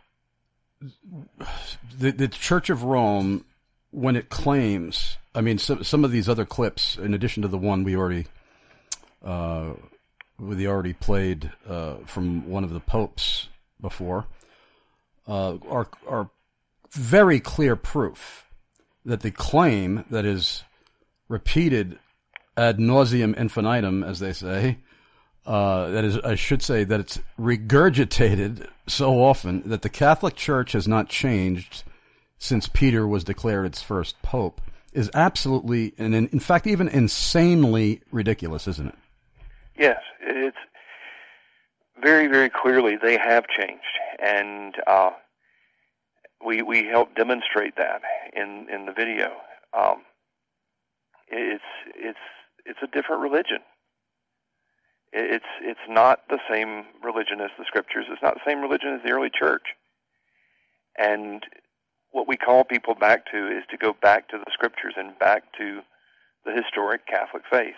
the, the Church of Rome, when it claims, I mean, some some of these other clips, in addition to the one we already uh, we already played uh, from one of the popes before, uh, are are very clear proof that the claim that is repeated ad nauseum infinitum, as they say, uh, that is, I should say, that it's regurgitated so often that the Catholic Church has not changed since Peter was declared its first pope, is absolutely, and in, in fact, even insanely ridiculous, isn't it? Yes, it's very, very clearly they have changed, and uh, we we help demonstrate that in, in the video. Um, it's it's it's a different religion. It's it's not the same religion as the Scriptures. It's not the same religion as the early church. And what we call people back to is to go back to the Scriptures and back to the historic Catholic faith.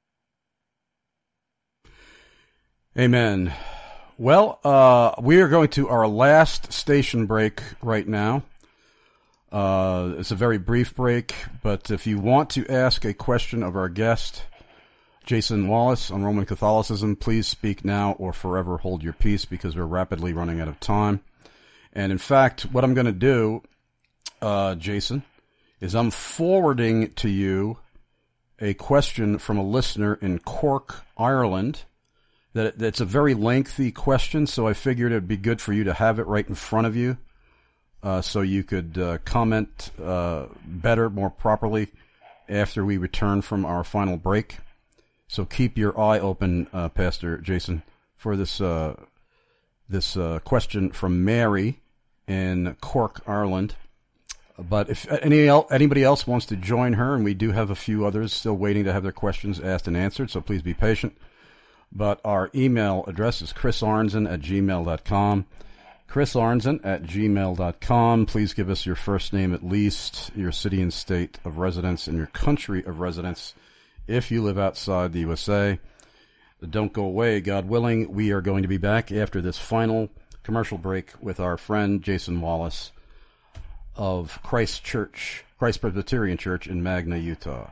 Amen. Well, uh, we are going to our last station break right now. Uh, it's a very brief break, but if you want to ask a question of our guest, Jason Wallace, on Roman Catholicism, please speak now or forever hold your peace, because we're rapidly running out of time. And in fact, what I'm going to do, uh, Jason, is I'm forwarding to you a question from a listener in Cork, Ireland. That that's a very lengthy question, so I figured it would be good for you to have it right in front of you, uh, so you could uh, comment uh, better, more properly, after we return from our final break. So keep your eye open, uh, Pastor Jason, for this uh, this uh, question from Mary in Cork, Ireland. But if any anybody else wants to join her, and we do have a few others still waiting to have their questions asked and answered, so please be patient. But our email address is chris arnzen at gmail dot com. chris arnzen at gmail dot com. Please give us your first name at least, your city and state of residence, and your country of residence if you live outside the U S A. Don't go away, God willing. We are going to be back after this final commercial break with our friend Jason Wallace of Christ Church, Christ Presbyterian Church in Magna, Utah.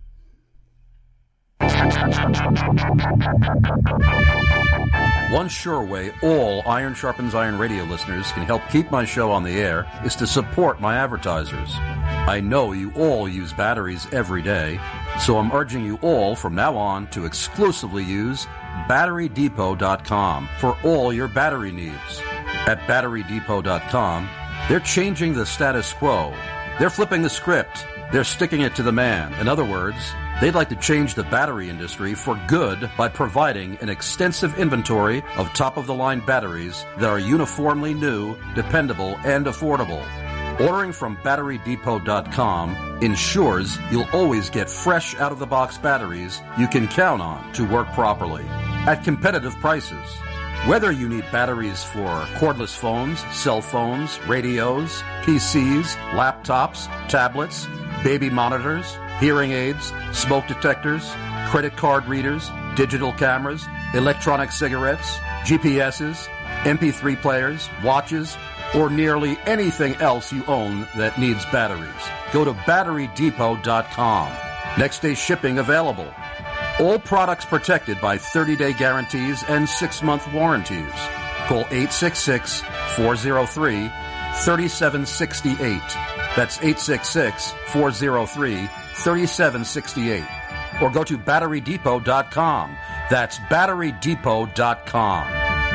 One sure way all Iron Sharpens Iron radio listeners can help keep my show on the air is to support my advertisers. I know you all use batteries every day, so I'm urging you all from now on to exclusively use battery depot dot com for all your battery needs. At battery depot dot com, they're changing the status quo. They're flipping the script. They're sticking it to the man. In other words, they'd like to change the battery industry for good by providing an extensive inventory of top-of-the-line batteries that are uniformly new, dependable, and affordable. Ordering from battery depot dot com ensures you'll always get fresh out-of-the-box batteries you can count on to work properly at competitive prices. Whether you need batteries for cordless phones, cell phones, radios, P Cs, laptops, tablets, baby monitors, hearing aids, smoke detectors, credit card readers, digital cameras, electronic cigarettes, G P S's, M P three players, watches, or nearly anything else you own that needs batteries, go to battery depot dot com. Next day shipping available. All products protected by thirty-day guarantees and six-month warranties. Call eight six six, four oh three, three seven six eight. That's eight six six, four oh three, three seven six eight. Or go to battery depot dot com. That's battery depot dot com.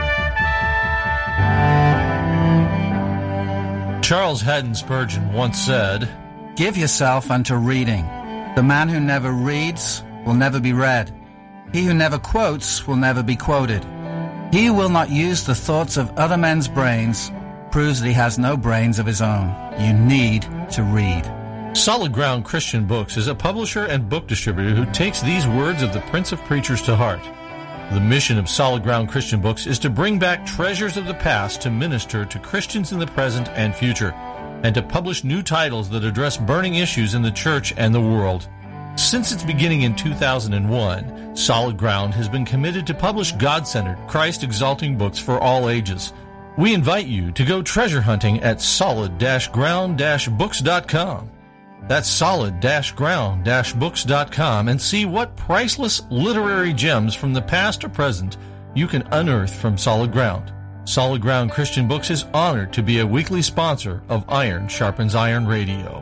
Charles Haddon Spurgeon once said, "Give yourself unto reading. The man who never reads will never be read. He who never quotes will never be quoted. He who will not use the thoughts of other men's brains proves that he has no brains of his own. You need to read." Solid Ground Christian Books is a publisher and book distributor who takes these words of the Prince of Preachers to heart. The mission of Solid Ground Christian Books is to bring back treasures of the past to minister to Christians in the present and future, and to publish new titles that address burning issues in the church and the world. Since its beginning in two thousand one, Solid Ground has been committed to publish God-centered, Christ-exalting books for all ages. We invite you to go treasure hunting at solid ground books dot com. That's solid ground books dot com and see what priceless literary gems from the past or present you can unearth from Solid Ground. Solid Ground Christian Books is honored to be a weekly sponsor of Iron Sharpens Iron Radio.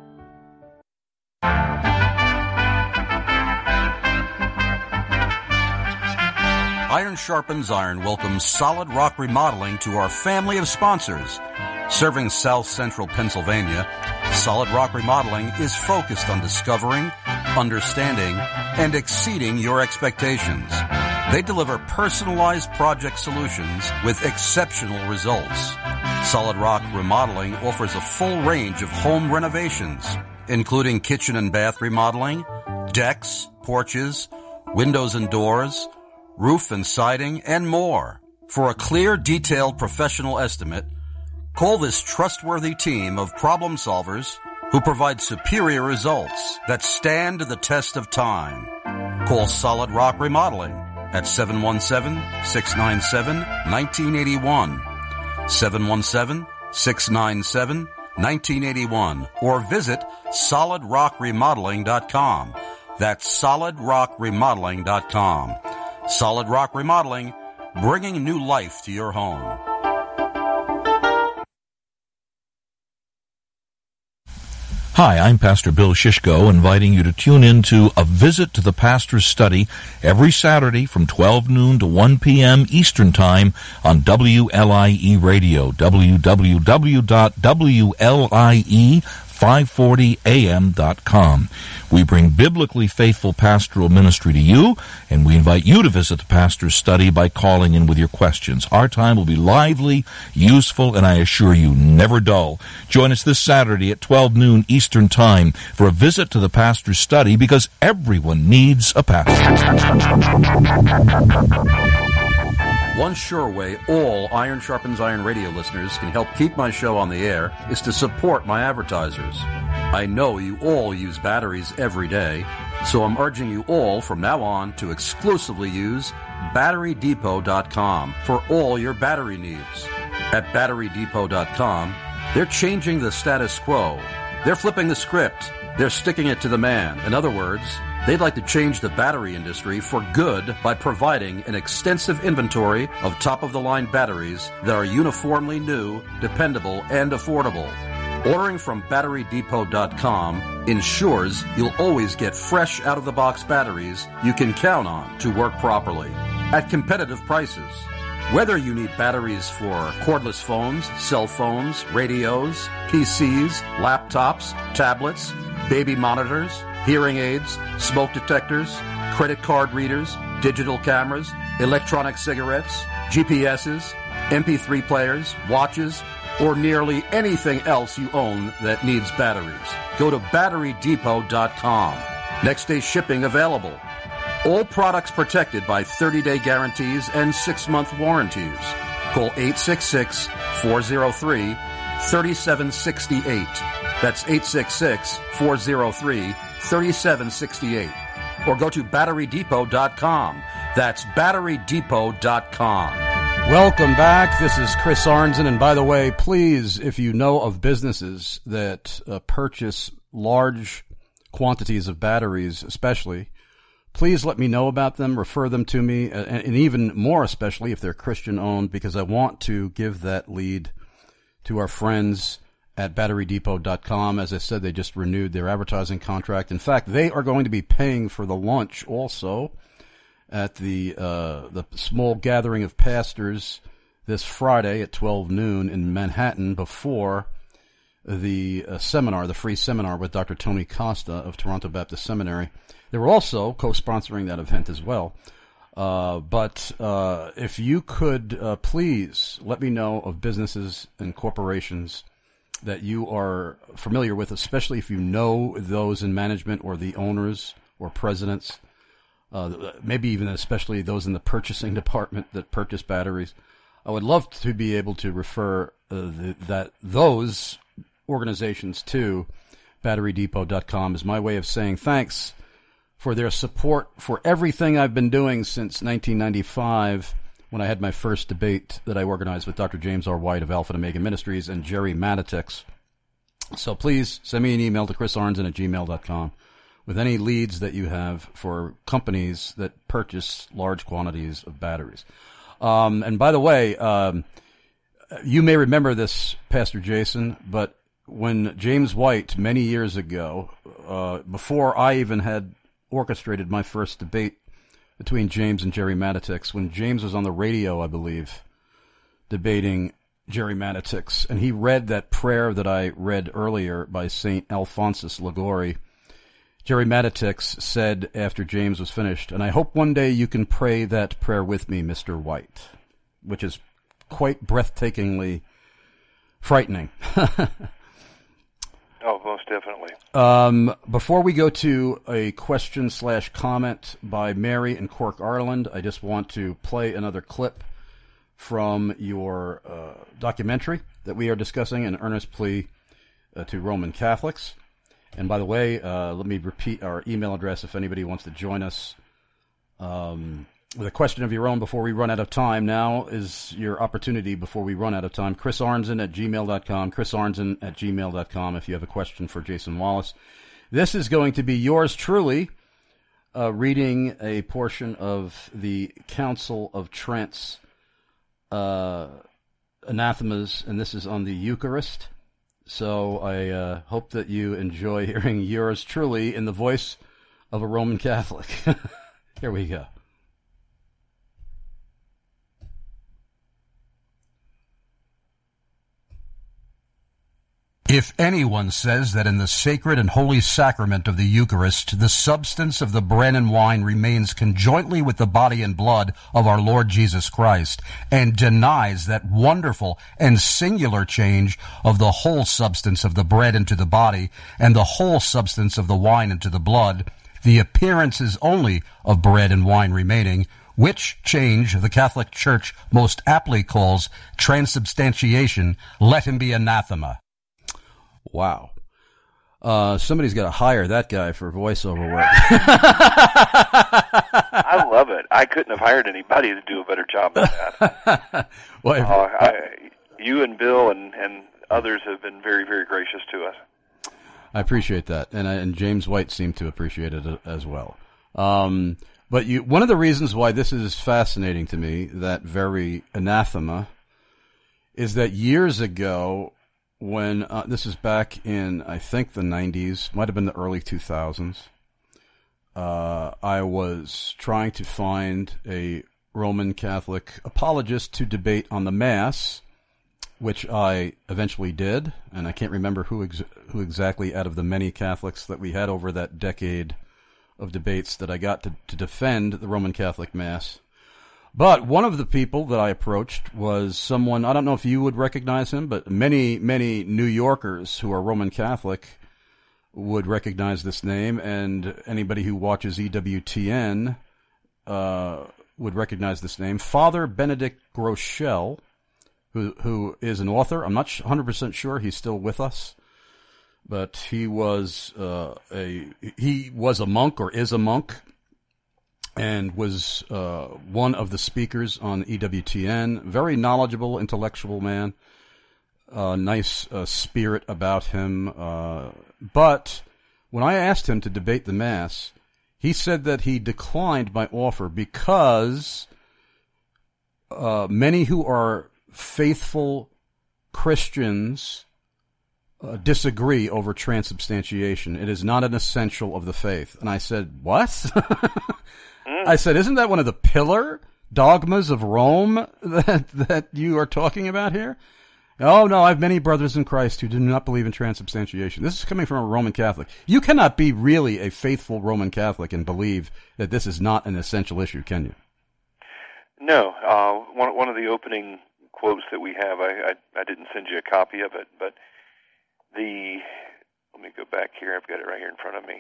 Iron Sharpens Iron welcomes Solid Rock Remodeling to our family of sponsors. Serving South Central Pennsylvania, Solid Rock Remodeling is focused on discovering, understanding, and exceeding your expectations. They deliver personalized project solutions with exceptional results. Solid Rock Remodeling offers a full range of home renovations, including kitchen and bath remodeling, decks, porches, windows and doors, roof and siding, and more. For a clear, detailed, professional estimate, call this trustworthy team of problem solvers who provide superior results that stand the test of time. Call Solid Rock Remodeling at seven one seven, six nine seven, one nine eight one, seven one seven, six nine seven, one nine eight one, or visit solid rock remodeling dot com. That's solid rock remodeling dot com. Solid Rock Remodeling, bringing new life to your home. Hi, I'm Pastor Bill Shishko, inviting you to tune in to A Visit to the Pastor's Study every Saturday from twelve noon to one p.m. Eastern Time on W L I E Radio, w w w dot w l i e five forty a m dot com. We bring biblically faithful pastoral ministry to you, and we invite you to visit the Pastor's Study by calling in with your questions. Our time will be lively, useful, and I assure you, never dull. Join us this Saturday at twelve noon Eastern Time for a visit to the Pastor's Study, because everyone needs a pastor. One sure way all Iron Sharpens Iron radio listeners can help keep my show on the air is to support my advertisers. I know you all use batteries every day, so I'm urging you all from now on to exclusively use battery depot dot com for all your battery needs. At battery depot dot com, they're changing the status quo. They're flipping the script. They're sticking it to the man. In other words, they'd like to change the battery industry for good by providing an extensive inventory of top-of-the-line batteries that are uniformly new, dependable, and affordable. Ordering from battery depot dot com ensures you'll always get fresh out-of-the-box batteries you can count on to work properly at competitive prices. Whether you need batteries for cordless phones, cell phones, radios, P Cs, laptops, tablets, baby monitors, hearing aids, smoke detectors, credit card readers, digital cameras, electronic cigarettes, G P S's, M P three players, watches, or nearly anything else you own that needs batteries, go to battery depot dot com. Next day shipping available. All products protected by thirty-day guarantees and six-month warranties. Call eight six six, four oh three, three seven six eight. That's eight six six, four oh three, three seven six eight. Or go to battery depot dot com. That's battery depot dot com. Welcome back. This is Chris Arnzen. And by the way, please, if you know of businesses that uh, purchase large quantities of batteries, especially, please let me know about them, refer them to me, and, and even more especially if they're Christian-owned, because I want to give that lead to our friends at battery depot dot com. As I said, they just renewed their advertising contract. In fact, they are going to be paying for the lunch also at the uh, the small gathering of pastors this Friday at twelve noon in Manhattan before the uh, seminar, the free seminar with Doctor Tony Costa of Toronto Baptist Seminary. They were also co-sponsoring that event as well. Uh, but uh, if you could uh, please let me know of businesses and corporations that you are familiar with, especially if you know those in management or the owners or presidents, uh, maybe even especially those in the purchasing department that purchase batteries. I would love to be able to refer uh, the, that those organizations to battery depot dot com is my way of saying thanks for their support for everything I've been doing since nineteen ninety-five when I had my first debate that I organized with Doctor James R. White of Alpha and Omega Ministries and Jerry Matitix. So please send me an email to chris arnzen at gmail dot com with any leads that you have for companies that purchase large quantities of batteries. Um, and by the way, um, you may remember this, Pastor Jason, but when James White, many years ago, uh, before I even had orchestrated my first debate between James and Jerry Matitix, when James was on the radio, I believe, debating Jerry Matitix, and he read that prayer that I read earlier by Saint Alphonsus Liguori, Jerry Matitix said after James was finished, "And I hope one day you can pray that prayer with me, Mister White," which is quite breathtakingly frightening. Oh, most definitely. Um, before we go to a question slash comment by Mary in Cork, Ireland, I just want to play another clip from your uh, documentary that we are discussing, An Earnest Plea uh, to Roman Catholics. And by the way, uh, let me repeat our email address if anybody wants to join us um, with a question of your own before we run out of time. Now is your opportunity before we run out of time. Chris Arnzen at gmail dot com. Chris Arnzen at gmail dot com if you have a question for Jason Wallace. This is going to be yours truly, uh, reading a portion of the Council of Trent's uh, anathemas, and this is on the Eucharist. So I uh, hope that you enjoy hearing yours truly in the voice of a Roman Catholic. Here we go. If anyone says that in the sacred and holy sacrament of the Eucharist, the substance of the bread and wine remains conjointly with the body and blood of our Lord Jesus Christ, and denies that wonderful and singular change of the whole substance of the bread into the body, and the whole substance of the wine into the blood, the appearances only of bread and wine remaining, which change the Catholic Church most aptly calls transubstantiation, let him be anathema. Wow. Uh, somebody's got to hire that guy for voiceover work. I love it. I couldn't have hired anybody to do a better job than that. well, if, uh, I, you and Bill and, and others have been very, very gracious to us. I appreciate that. And, and James White seemed to appreciate it as well. Um, but you, one of the reasons why this is fascinating to me, that very anathema, is that years ago, when uh, this is back in, I think, the nineties, might have been the early two thousands. Uh, I was trying to find a Roman Catholic apologist to debate on the Mass, which I eventually did, and I can't remember who ex- who exactly out of the many Catholics that we had over that decade of debates that I got to, to defend the Roman Catholic Mass. But one of the people that I approached was someone, I don't know if you would recognize him, but many, many New Yorkers who are Roman Catholic would recognize this name, and anybody who watches E W T N uh, would recognize this name. Father Benedict Groeschel, who who is an author. I'm not one hundred percent sure he's still with us, but he was uh, a he was a monk or is a monk, and was uh, one of the speakers on E W T N. Very knowledgeable, intellectual man. Uh, nice uh, spirit about him. Uh, but when I asked him to debate the Mass, he said that he declined my offer because uh, many who are faithful Christians uh, disagree over transubstantiation. It is not an essential of the faith. And I said, what? mm. I said, isn't that one of the pillar dogmas of Rome that, that you are talking about here? Oh, no, I have many brothers in Christ who do not believe in transubstantiation. This is coming from a Roman Catholic. You cannot be really a faithful Roman Catholic and believe that this is not an essential issue, can you? No. Uh, one, one of the opening quotes that we have, I, I, I didn't send you a copy of it, but the, let me go back here. I've got it right here in front of me.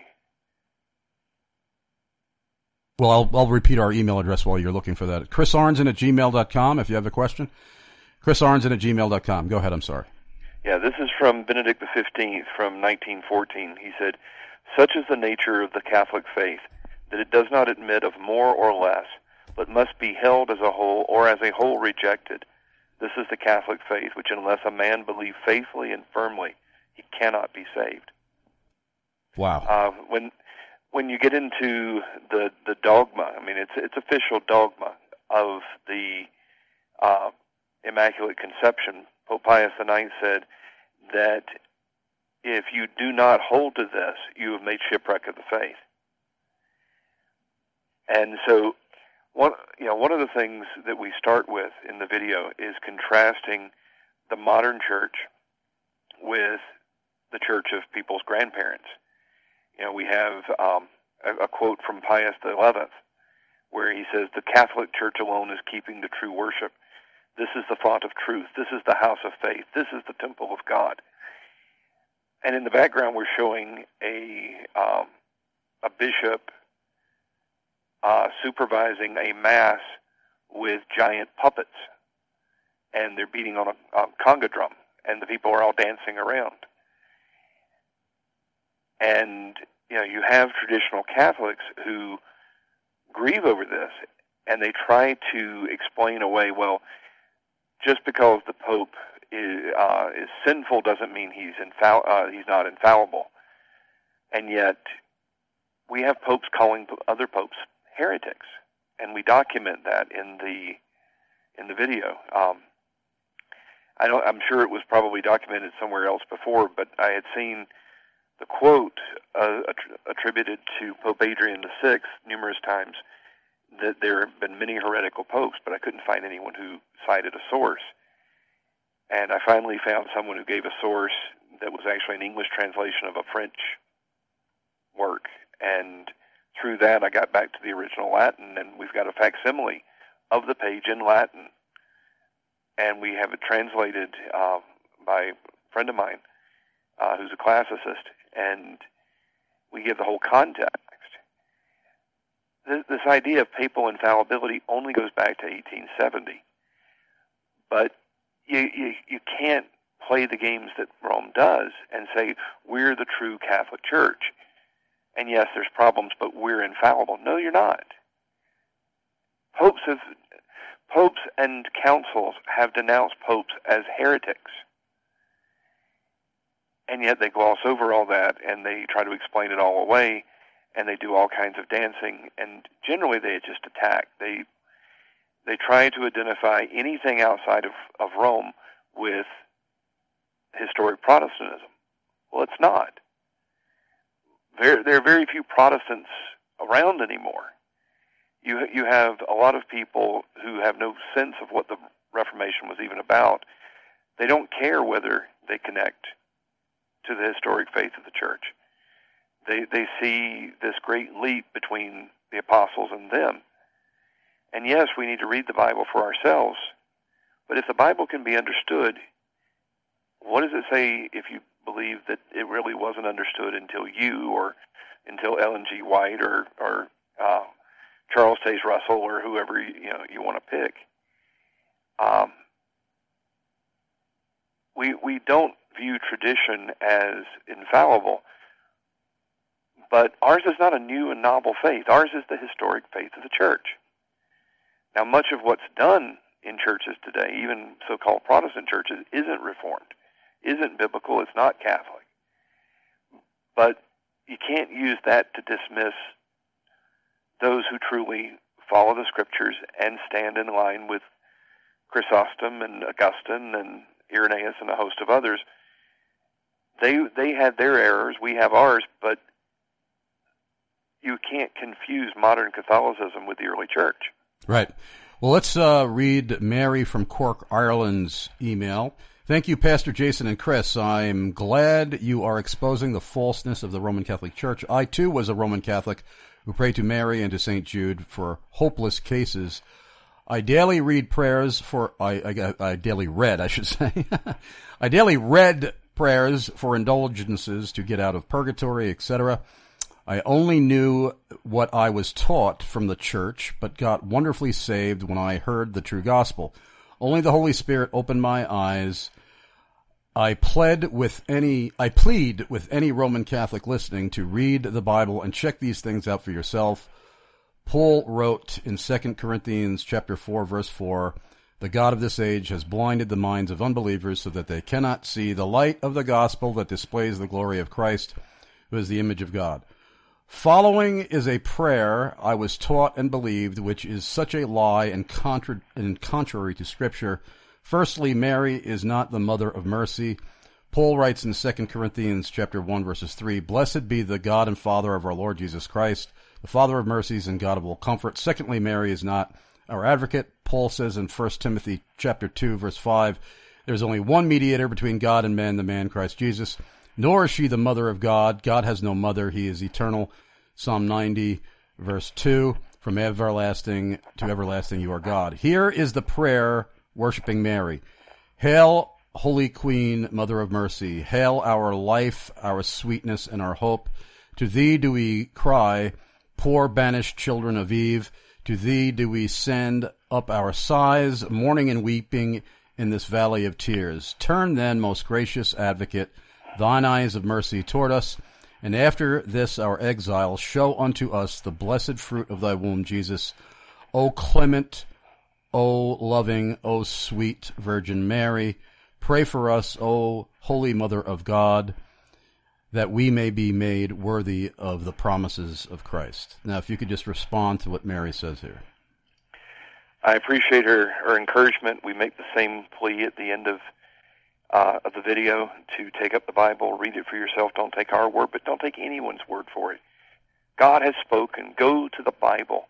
Well, I'll, I'll repeat our email address while you're looking for that. Chris Arnzen at gmail dot com if you have a question. Chris Arnzen at gmail dot com. Go ahead, I'm sorry. Yeah, this is from Benedict the fifteenth from nineteen fourteen. He said, "Such is the nature of the Catholic faith, that it does not admit of more or less, but must be held as a whole or as a whole rejected. This is the Catholic faith, which unless a man believe faithfully and firmly, he cannot be saved." Wow. Uh, when when you get into the, the dogma, I mean, it's it's official dogma of the uh, Immaculate Conception. Pope Pius the ninth said that if you do not hold to this, you have made shipwreck of the faith. And so, one you know, one of the things that we start with in the video is contrasting the modern church with the church of people's grandparents. You know, we have um, a, a quote from Pius the eleventh, where he says, "The Catholic Church alone is keeping the true worship. This is the font of truth. This is the house of faith. This is the temple of God." And in the background, we're showing a um, a bishop uh, supervising a mass with giant puppets, and they're beating on a, a conga drum, and the people are all dancing around. And you know, you have traditional Catholics who grieve over this, and they try to explain away, well, just because the Pope is, uh, is sinful doesn't mean he's infall- uh, he's not infallible. And yet, we have popes calling other popes heretics, and we document that in the in the video. Um, I don't. I'm sure it was probably documented somewhere else before, but I had seen the quote uh, att- attributed to Pope Adrian the sixth numerous times, that there have been many heretical popes, but I couldn't find anyone who cited a source. And I finally found someone who gave a source that was actually an English translation of a French work. And through that, I got back to the original Latin, and we've got a facsimile of the page in Latin. And we have it translated uh, by a friend of mine uh, who's a classicist, and we give the whole context. This idea of papal infallibility only goes back to eighteen seventy. But you, you, you can't play the games that Rome does and say, we're the true Catholic Church. And yes, there's problems, but we're infallible. No, you're not. Popes have, popes and councils have denounced popes as heretics. And yet they gloss over all that, and they try to explain it all away, and they do all kinds of dancing, and generally they just attack. They they try to identify anything outside of, of Rome with historic Protestantism. Well, it's not. There, there are very few Protestants around anymore. You you have a lot of people who have no sense of what the Reformation was even about. They don't care whether they connect to the historic faith of the church. They they see this great leap between the apostles and them. And yes, we need to read the Bible for ourselves, but if the Bible can be understood, what does it say if you believe that it really wasn't understood until you or until Ellen G. White or, or uh, Charles Taze Russell or whoever you, you know you want to pick? Um, we we don't view tradition as infallible, but ours is not a new and novel faith. Ours is the historic faith of the church. Now, much of what's done in churches today, even so-called Protestant churches, isn't Reformed, isn't biblical, it's not Catholic. But you can't use that to dismiss those who truly follow the Scriptures and stand in line with Chrysostom and Augustine and Irenaeus and a host of others. They they had their errors, we have ours, but you can't confuse modern Catholicism with the early church. Right. Well, let's uh, read Mary from Cork, Ireland's email. Thank you, Pastor Jason and Chris. I'm glad you are exposing the falseness of the Roman Catholic Church. I, too, was a Roman Catholic who prayed to Mary and to Saint Jude for hopeless cases. I daily read prayers for, I, I, I daily read, I should say. I daily read prayers for indulgences to get out of purgatory, et cetera. I only knew what I was taught from the church, but got wonderfully saved when I heard the true gospel. Only the Holy Spirit opened my eyes. I pled with any, I plead with any Roman Catholic listening to read the Bible and check these things out for yourself. Paul wrote in Second Corinthians chapter four, verse four, "The God of this age has blinded the minds of unbelievers so that they cannot see the light of the gospel that displays the glory of Christ, who is the image of God." Following is a prayer I was taught and believed, which is such a lie and, contra- and contrary to Scripture. Firstly, Mary is not the mother of mercy. Paul writes in Second Corinthians chapter one, verses three, "Blessed be the God and Father of our Lord Jesus Christ, the Father of mercies and God of all comfort." Secondly, Mary is not our advocate. Paul says in First Timothy chapter two, verse five, "There's only one mediator between God and men, the man Christ Jesus. Nor is she the mother of God. God has no mother. He is eternal." Psalm ninety, verse two, "From everlasting to everlasting you are God." Here is the prayer worshiping Mary. "Hail, Holy Queen, Mother of Mercy. Hail our life, our sweetness, and our hope. To thee do we cry, poor banished children of Eve. To thee do we send up our sighs, mourning and weeping in this valley of tears. Turn then, most gracious advocate, thine eyes of mercy toward us, and after this our exile, show unto us the blessed fruit of thy womb, Jesus. O clement, O loving, O sweet Virgin Mary, pray for us, O Holy Mother of God, that we may be made worthy of the promises of Christ." Now, if you could just respond to what Mary says here. I appreciate her, her encouragement. We make the same plea at the end of Uh, of the video to take up the Bible, read it for yourself. Don't take our word, but don't take anyone's word for it. God has spoken. Go to the Bible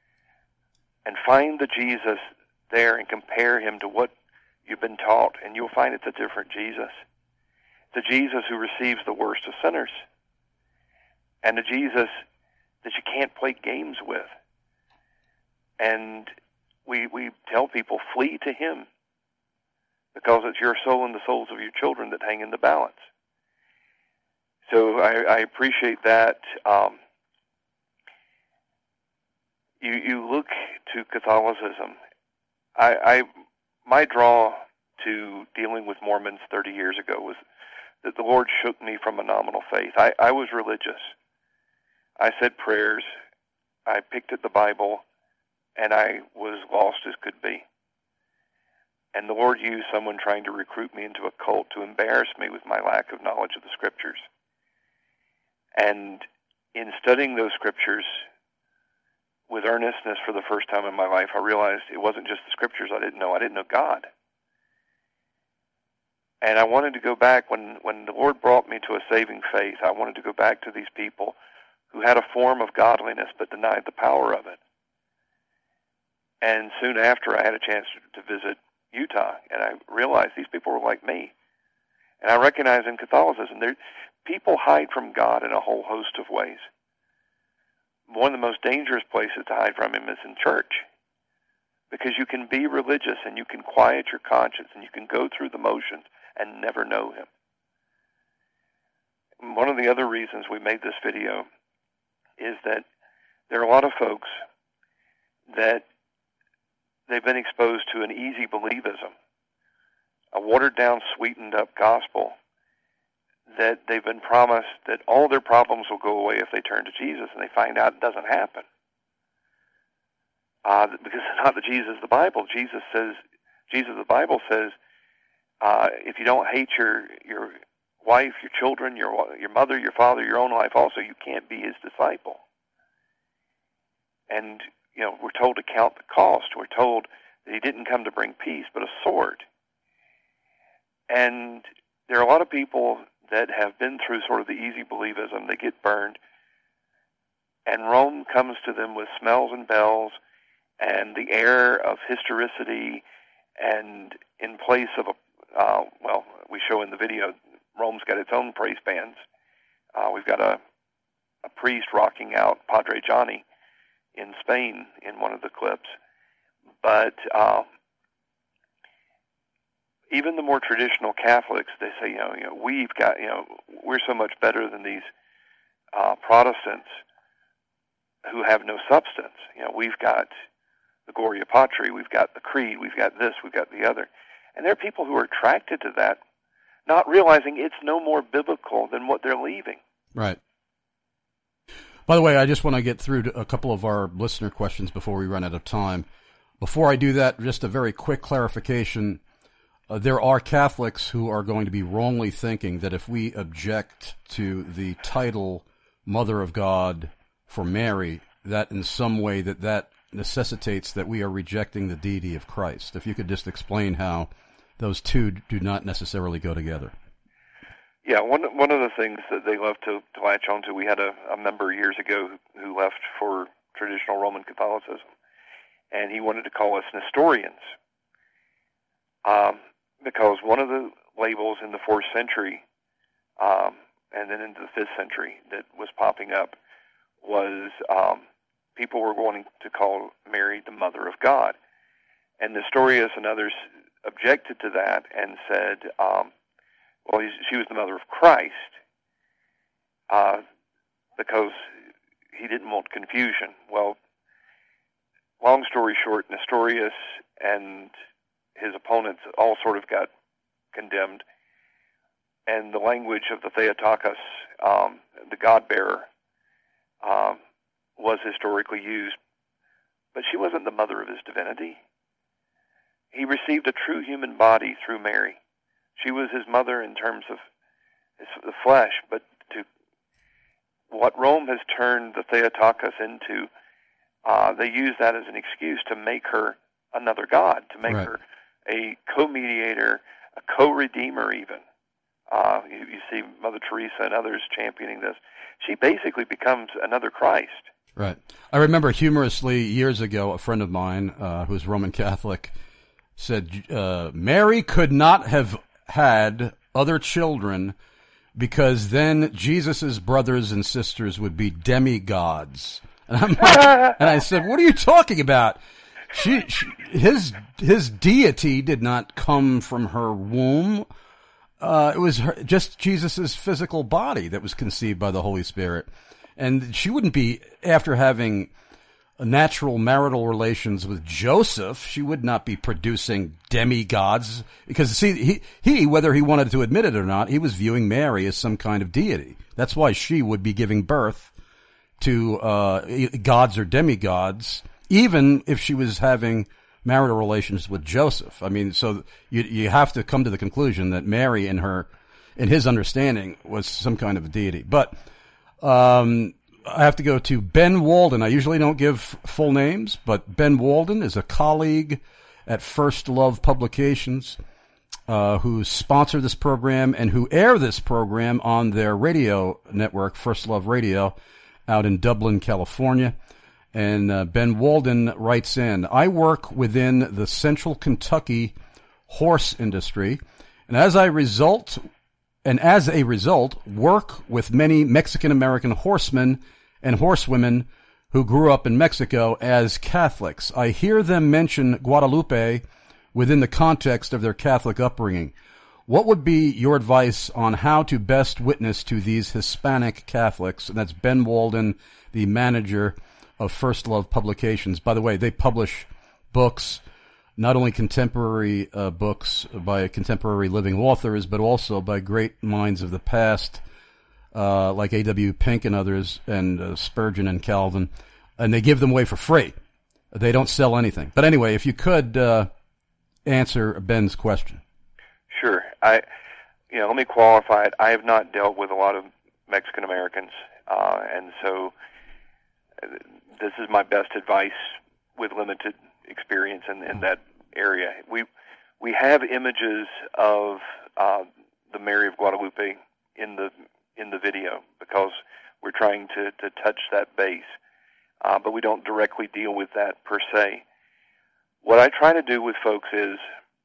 and find the Jesus there and compare him to what you've been taught, and you'll find it's a different Jesus. The Jesus who receives the worst of sinners, and the Jesus that you can't play games with. And we we tell people, flee to him, because it's your soul and the souls of your children that hang in the balance. So I, I appreciate that. Um, you you look to Catholicism. I, I my draw to dealing with Mormons thirty years ago was that the Lord shook me from a nominal faith. I, I was religious. I said prayers. I picked at the Bible, and I was lost as could be. And the Lord used someone trying to recruit me into a cult to embarrass me with my lack of knowledge of the Scriptures. And in studying those Scriptures with earnestness for the first time in my life, I realized it wasn't just the Scriptures I didn't know. I didn't know God. And I wanted to go back, when, when the Lord brought me to a saving faith, I wanted to go back to these people who had a form of godliness but denied the power of it. And soon after, I had a chance to, to visit Utah, and I realized these people were like me. And I recognize in Catholicism, there, people hide from God in a whole host of ways. One of the most dangerous places to hide from Him is in church, because you can be religious and you can quiet your conscience and you can go through the motions and never know Him. One of the other reasons we made this video is that there are a lot of folks that they've been exposed to an easy believism, a watered-down, sweetened-up gospel that they've been promised that all their problems will go away if they turn to Jesus, and they find out it doesn't happen. Uh, because it's not the Jesus of the Bible. Jesus says, Jesus of the Bible says, uh, if you don't hate your your wife, your children, your your mother, your father, your own life also, you can't be His disciple. And, you know, we're told to count the cost. We're told that He didn't come to bring peace, but a sword. And there are a lot of people that have been through sort of the easy believism. They get burned, and Rome comes to them with smells and bells and the air of historicity, and in place of a, uh, well, we show in the video, Rome's got its own praise bands. Uh, we've got a, a priest rocking out Padre Johnny in Spain in one of the clips. But uh, even the more traditional Catholics, they say, you know, you know, we've got, you know, we're so much better than these uh, Protestants who have no substance. You know, we've got the Gloria Patri, we've got the Creed, we've got this, we've got the other. And there are people who are attracted to that, not realizing it's no more biblical than what they're leaving. Right. By the way, I just want to get through to a couple of our listener questions before we run out of time. Before I do that, just a very quick clarification. Uh, there are Catholics who are going to be wrongly thinking that if we object to the title Mother of God for Mary, that in some way that that necessitates that we are rejecting the deity of Christ. If you could just explain how those two do not necessarily go together. Yeah, one one of the things that they love to, to latch onto, we had a, a member years ago who, who left for traditional Roman Catholicism, and he wanted to call us Nestorians, um, because one of the labels in the fourth century, um, and then into the fifth century that was popping up, was um, people were wanting to call Mary the Mother of God. And Nestorius and others objected to that and said, um, well, she was the mother of Christ, uh, because he didn't want confusion. Well, long story short, Nestorius and his opponents all sort of got condemned, and the language of the Theotokos, um, the God-bearer, um, was historically used, but she wasn't the mother of his divinity. He received a true human body through Mary. She was his mother in terms of his, the flesh, but to what Rome has turned the Theotokos into, uh, they use that as an excuse to make her another god, to make right. her a co-mediator, a co-redeemer even. Uh, you, you see Mother Teresa and others championing this. She basically becomes another Christ. Right. I remember humorously years ago, a friend of mine uh, who's Roman Catholic said uh, Mary could not have had other children because then Jesus' brothers and sisters would be demigods. And I'm like, and I said, what are you talking about? She, she, his, his deity did not come from her womb. Uh, it was her, just Jesus' physical body that was conceived by the Holy Spirit. And she wouldn't be, after having natural marital relations with Joseph, she would not be producing demigods. Because, see, he, he, whether he wanted to admit it or not, he was viewing Mary as some kind of deity. That's why she would be giving birth to uh, gods or demigods, even if she was having marital relations with Joseph. I mean, so you you have to come to the conclusion that Mary, in her, in his understanding, was some kind of a deity. But um, I have to go to Ben Walden. I usually don't give full names, but Ben Walden is a colleague at First Love Publications. uh, who sponsor this program and who air this program on their radio network, First Love Radio, out in Dublin, California. And uh, Ben Walden writes in, I work within the Central Kentucky horse industry, and as a result, and as a result, work with many Mexican-American horsemen and horsewomen who grew up in Mexico as Catholics. I hear them mention Guadalupe within the context of their Catholic upbringing. What would be your advice on how to best witness to these Hispanic Catholics? And that's Ben Walden, the manager of First Love Publications. By the way, they publish books, not only contemporary uh, books by contemporary living authors, but also by great minds of the past, uh, like A W Pink and others, and uh, Spurgeon and Calvin, and they give them away for free. They don't sell anything. But anyway, if you could uh, answer Ben's question. Sure. I, you know, let me qualify it. I have not dealt with a lot of Mexican Americans, uh, and so this is my best advice with limited experience in, in that area. We we have images of uh, the Mary of Guadalupe in the in the video because we're trying to, to touch that base, uh, but we don't directly deal with that per se. What I try to do with folks is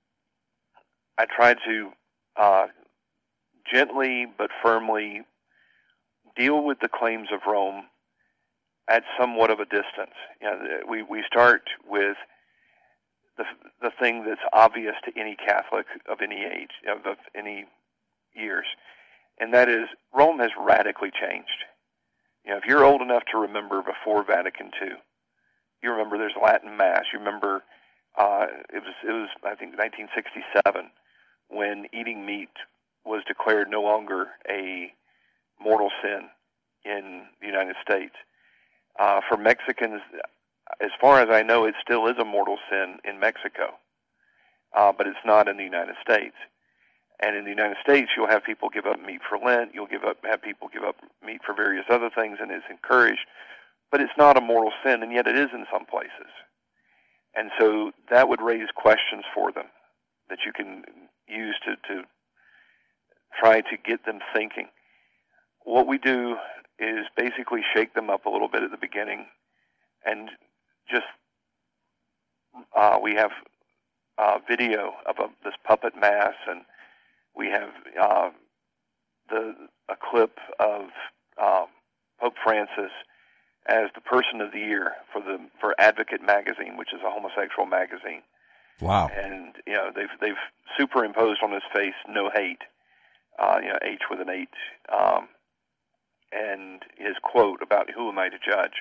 I try to uh, gently but firmly deal with the claims of Rome at somewhat of a distance. You know, we we start with the the thing that's obvious to any Catholic of any age, of, of any years, and that is Rome has radically changed. You know, if you're old enough to remember before Vatican Two, you remember there's Latin Mass. You remember uh, it was it was I think nineteen sixty-seven when eating meat was declared no longer a mortal sin in the United States. Uh, for Mexicans, as far as I know, it still is a mortal sin in Mexico, uh, but it's not in the United States. And in the United States, you'll have people give up meat for Lent. You'll give up have people give up meat for various other things, and it's encouraged. But it's not a mortal sin, and yet it is in some places. And so that would raise questions for them that you can use to, to try to get them thinking. What we do is basically shake them up a little bit at the beginning, and just uh, we have uh, video of a, this puppet mass, and we have uh, the a clip of uh, Pope Francis as the Person of the Year for the for Advocate magazine, which is a homosexual magazine. Wow! And you know they've they've superimposed on his face "No hate," uh, you know H with an eight. Um, and his quote about who am I to judge.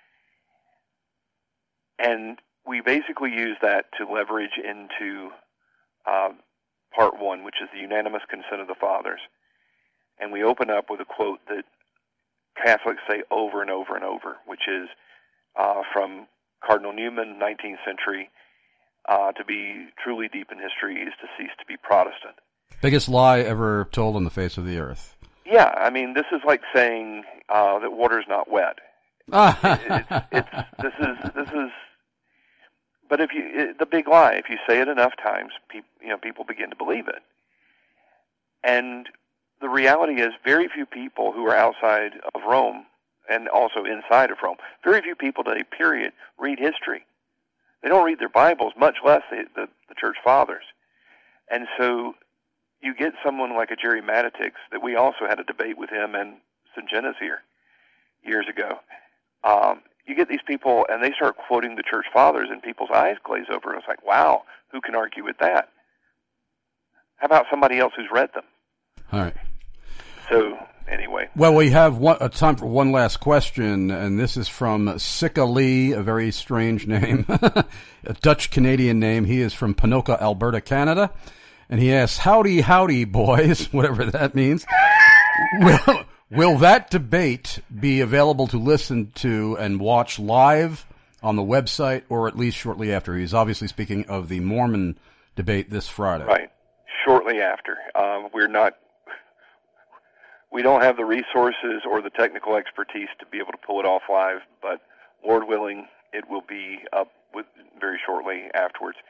And we basically use that to leverage into uh, part one, which is the unanimous consent of the fathers. And we open up with a quote that Catholics say over and over and over, which is uh, from Cardinal Newman, nineteenth century, uh, to be truly deep in history is to cease to be Protestant. Biggest lie ever told on the face of the earth. Yeah, I mean, this is like saying uh, that water's not wet. it, it's, it's this is this is. But if you it, the big lie, if you say it enough times, people you know people begin to believe it. And the reality is, very few people who are outside of Rome and also inside of Rome, very few people today, period, read history. They don't read their Bibles, much less the the, the Church Fathers, and so. You get someone like a Jerry Matitix that we also had a debate with him and Syngenes here years ago. Um, you get these people, and they start quoting the Church Fathers, and people's eyes glaze over, and it's like, wow, who can argue with that? How about somebody else who's read them? All right. So, anyway. Well, we have one, a time for one last question, and this is from Sika Lee, a very strange name, a Dutch-Canadian name. He is from Ponoka, Alberta, Canada. And he asks, howdy, howdy, boys, whatever that means. will, will that debate be available to listen to and watch live on the website, or at least shortly after? He's obviously speaking of the Mormon debate this Friday. Right, shortly after. Uh, we're not, we don't have the resources or the technical expertise to be able to pull it off live, but Lord willing, it will be up with very shortly afterwards.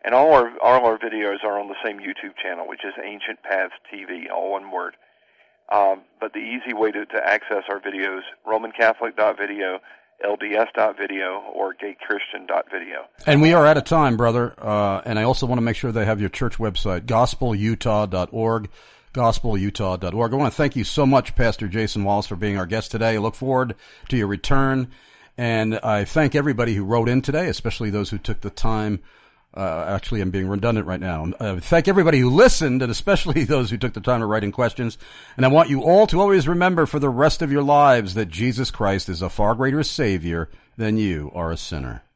And all our all our videos are on the same YouTube channel, which is Ancient Paths T V, all one word. Um, but the easy way to, to access our videos, Roman Catholic dot video, L D S dot video, or Gay Christian dot video. And we are out of time, brother. Uh, and I also want to make sure they have your church website, gospel utah dot org, gospel utah dot org. I want to thank you so much, Pastor Jason Wallace, for being our guest today. I look forward to your return. And I thank everybody who wrote in today, especially those who took the time. Uh, actually, I'm being redundant right now. Uh, thank everybody who listened, and especially those who took the time to write in questions. And I want you all to always remember for the rest of your lives that Jesus Christ is a far greater Savior than you are a sinner.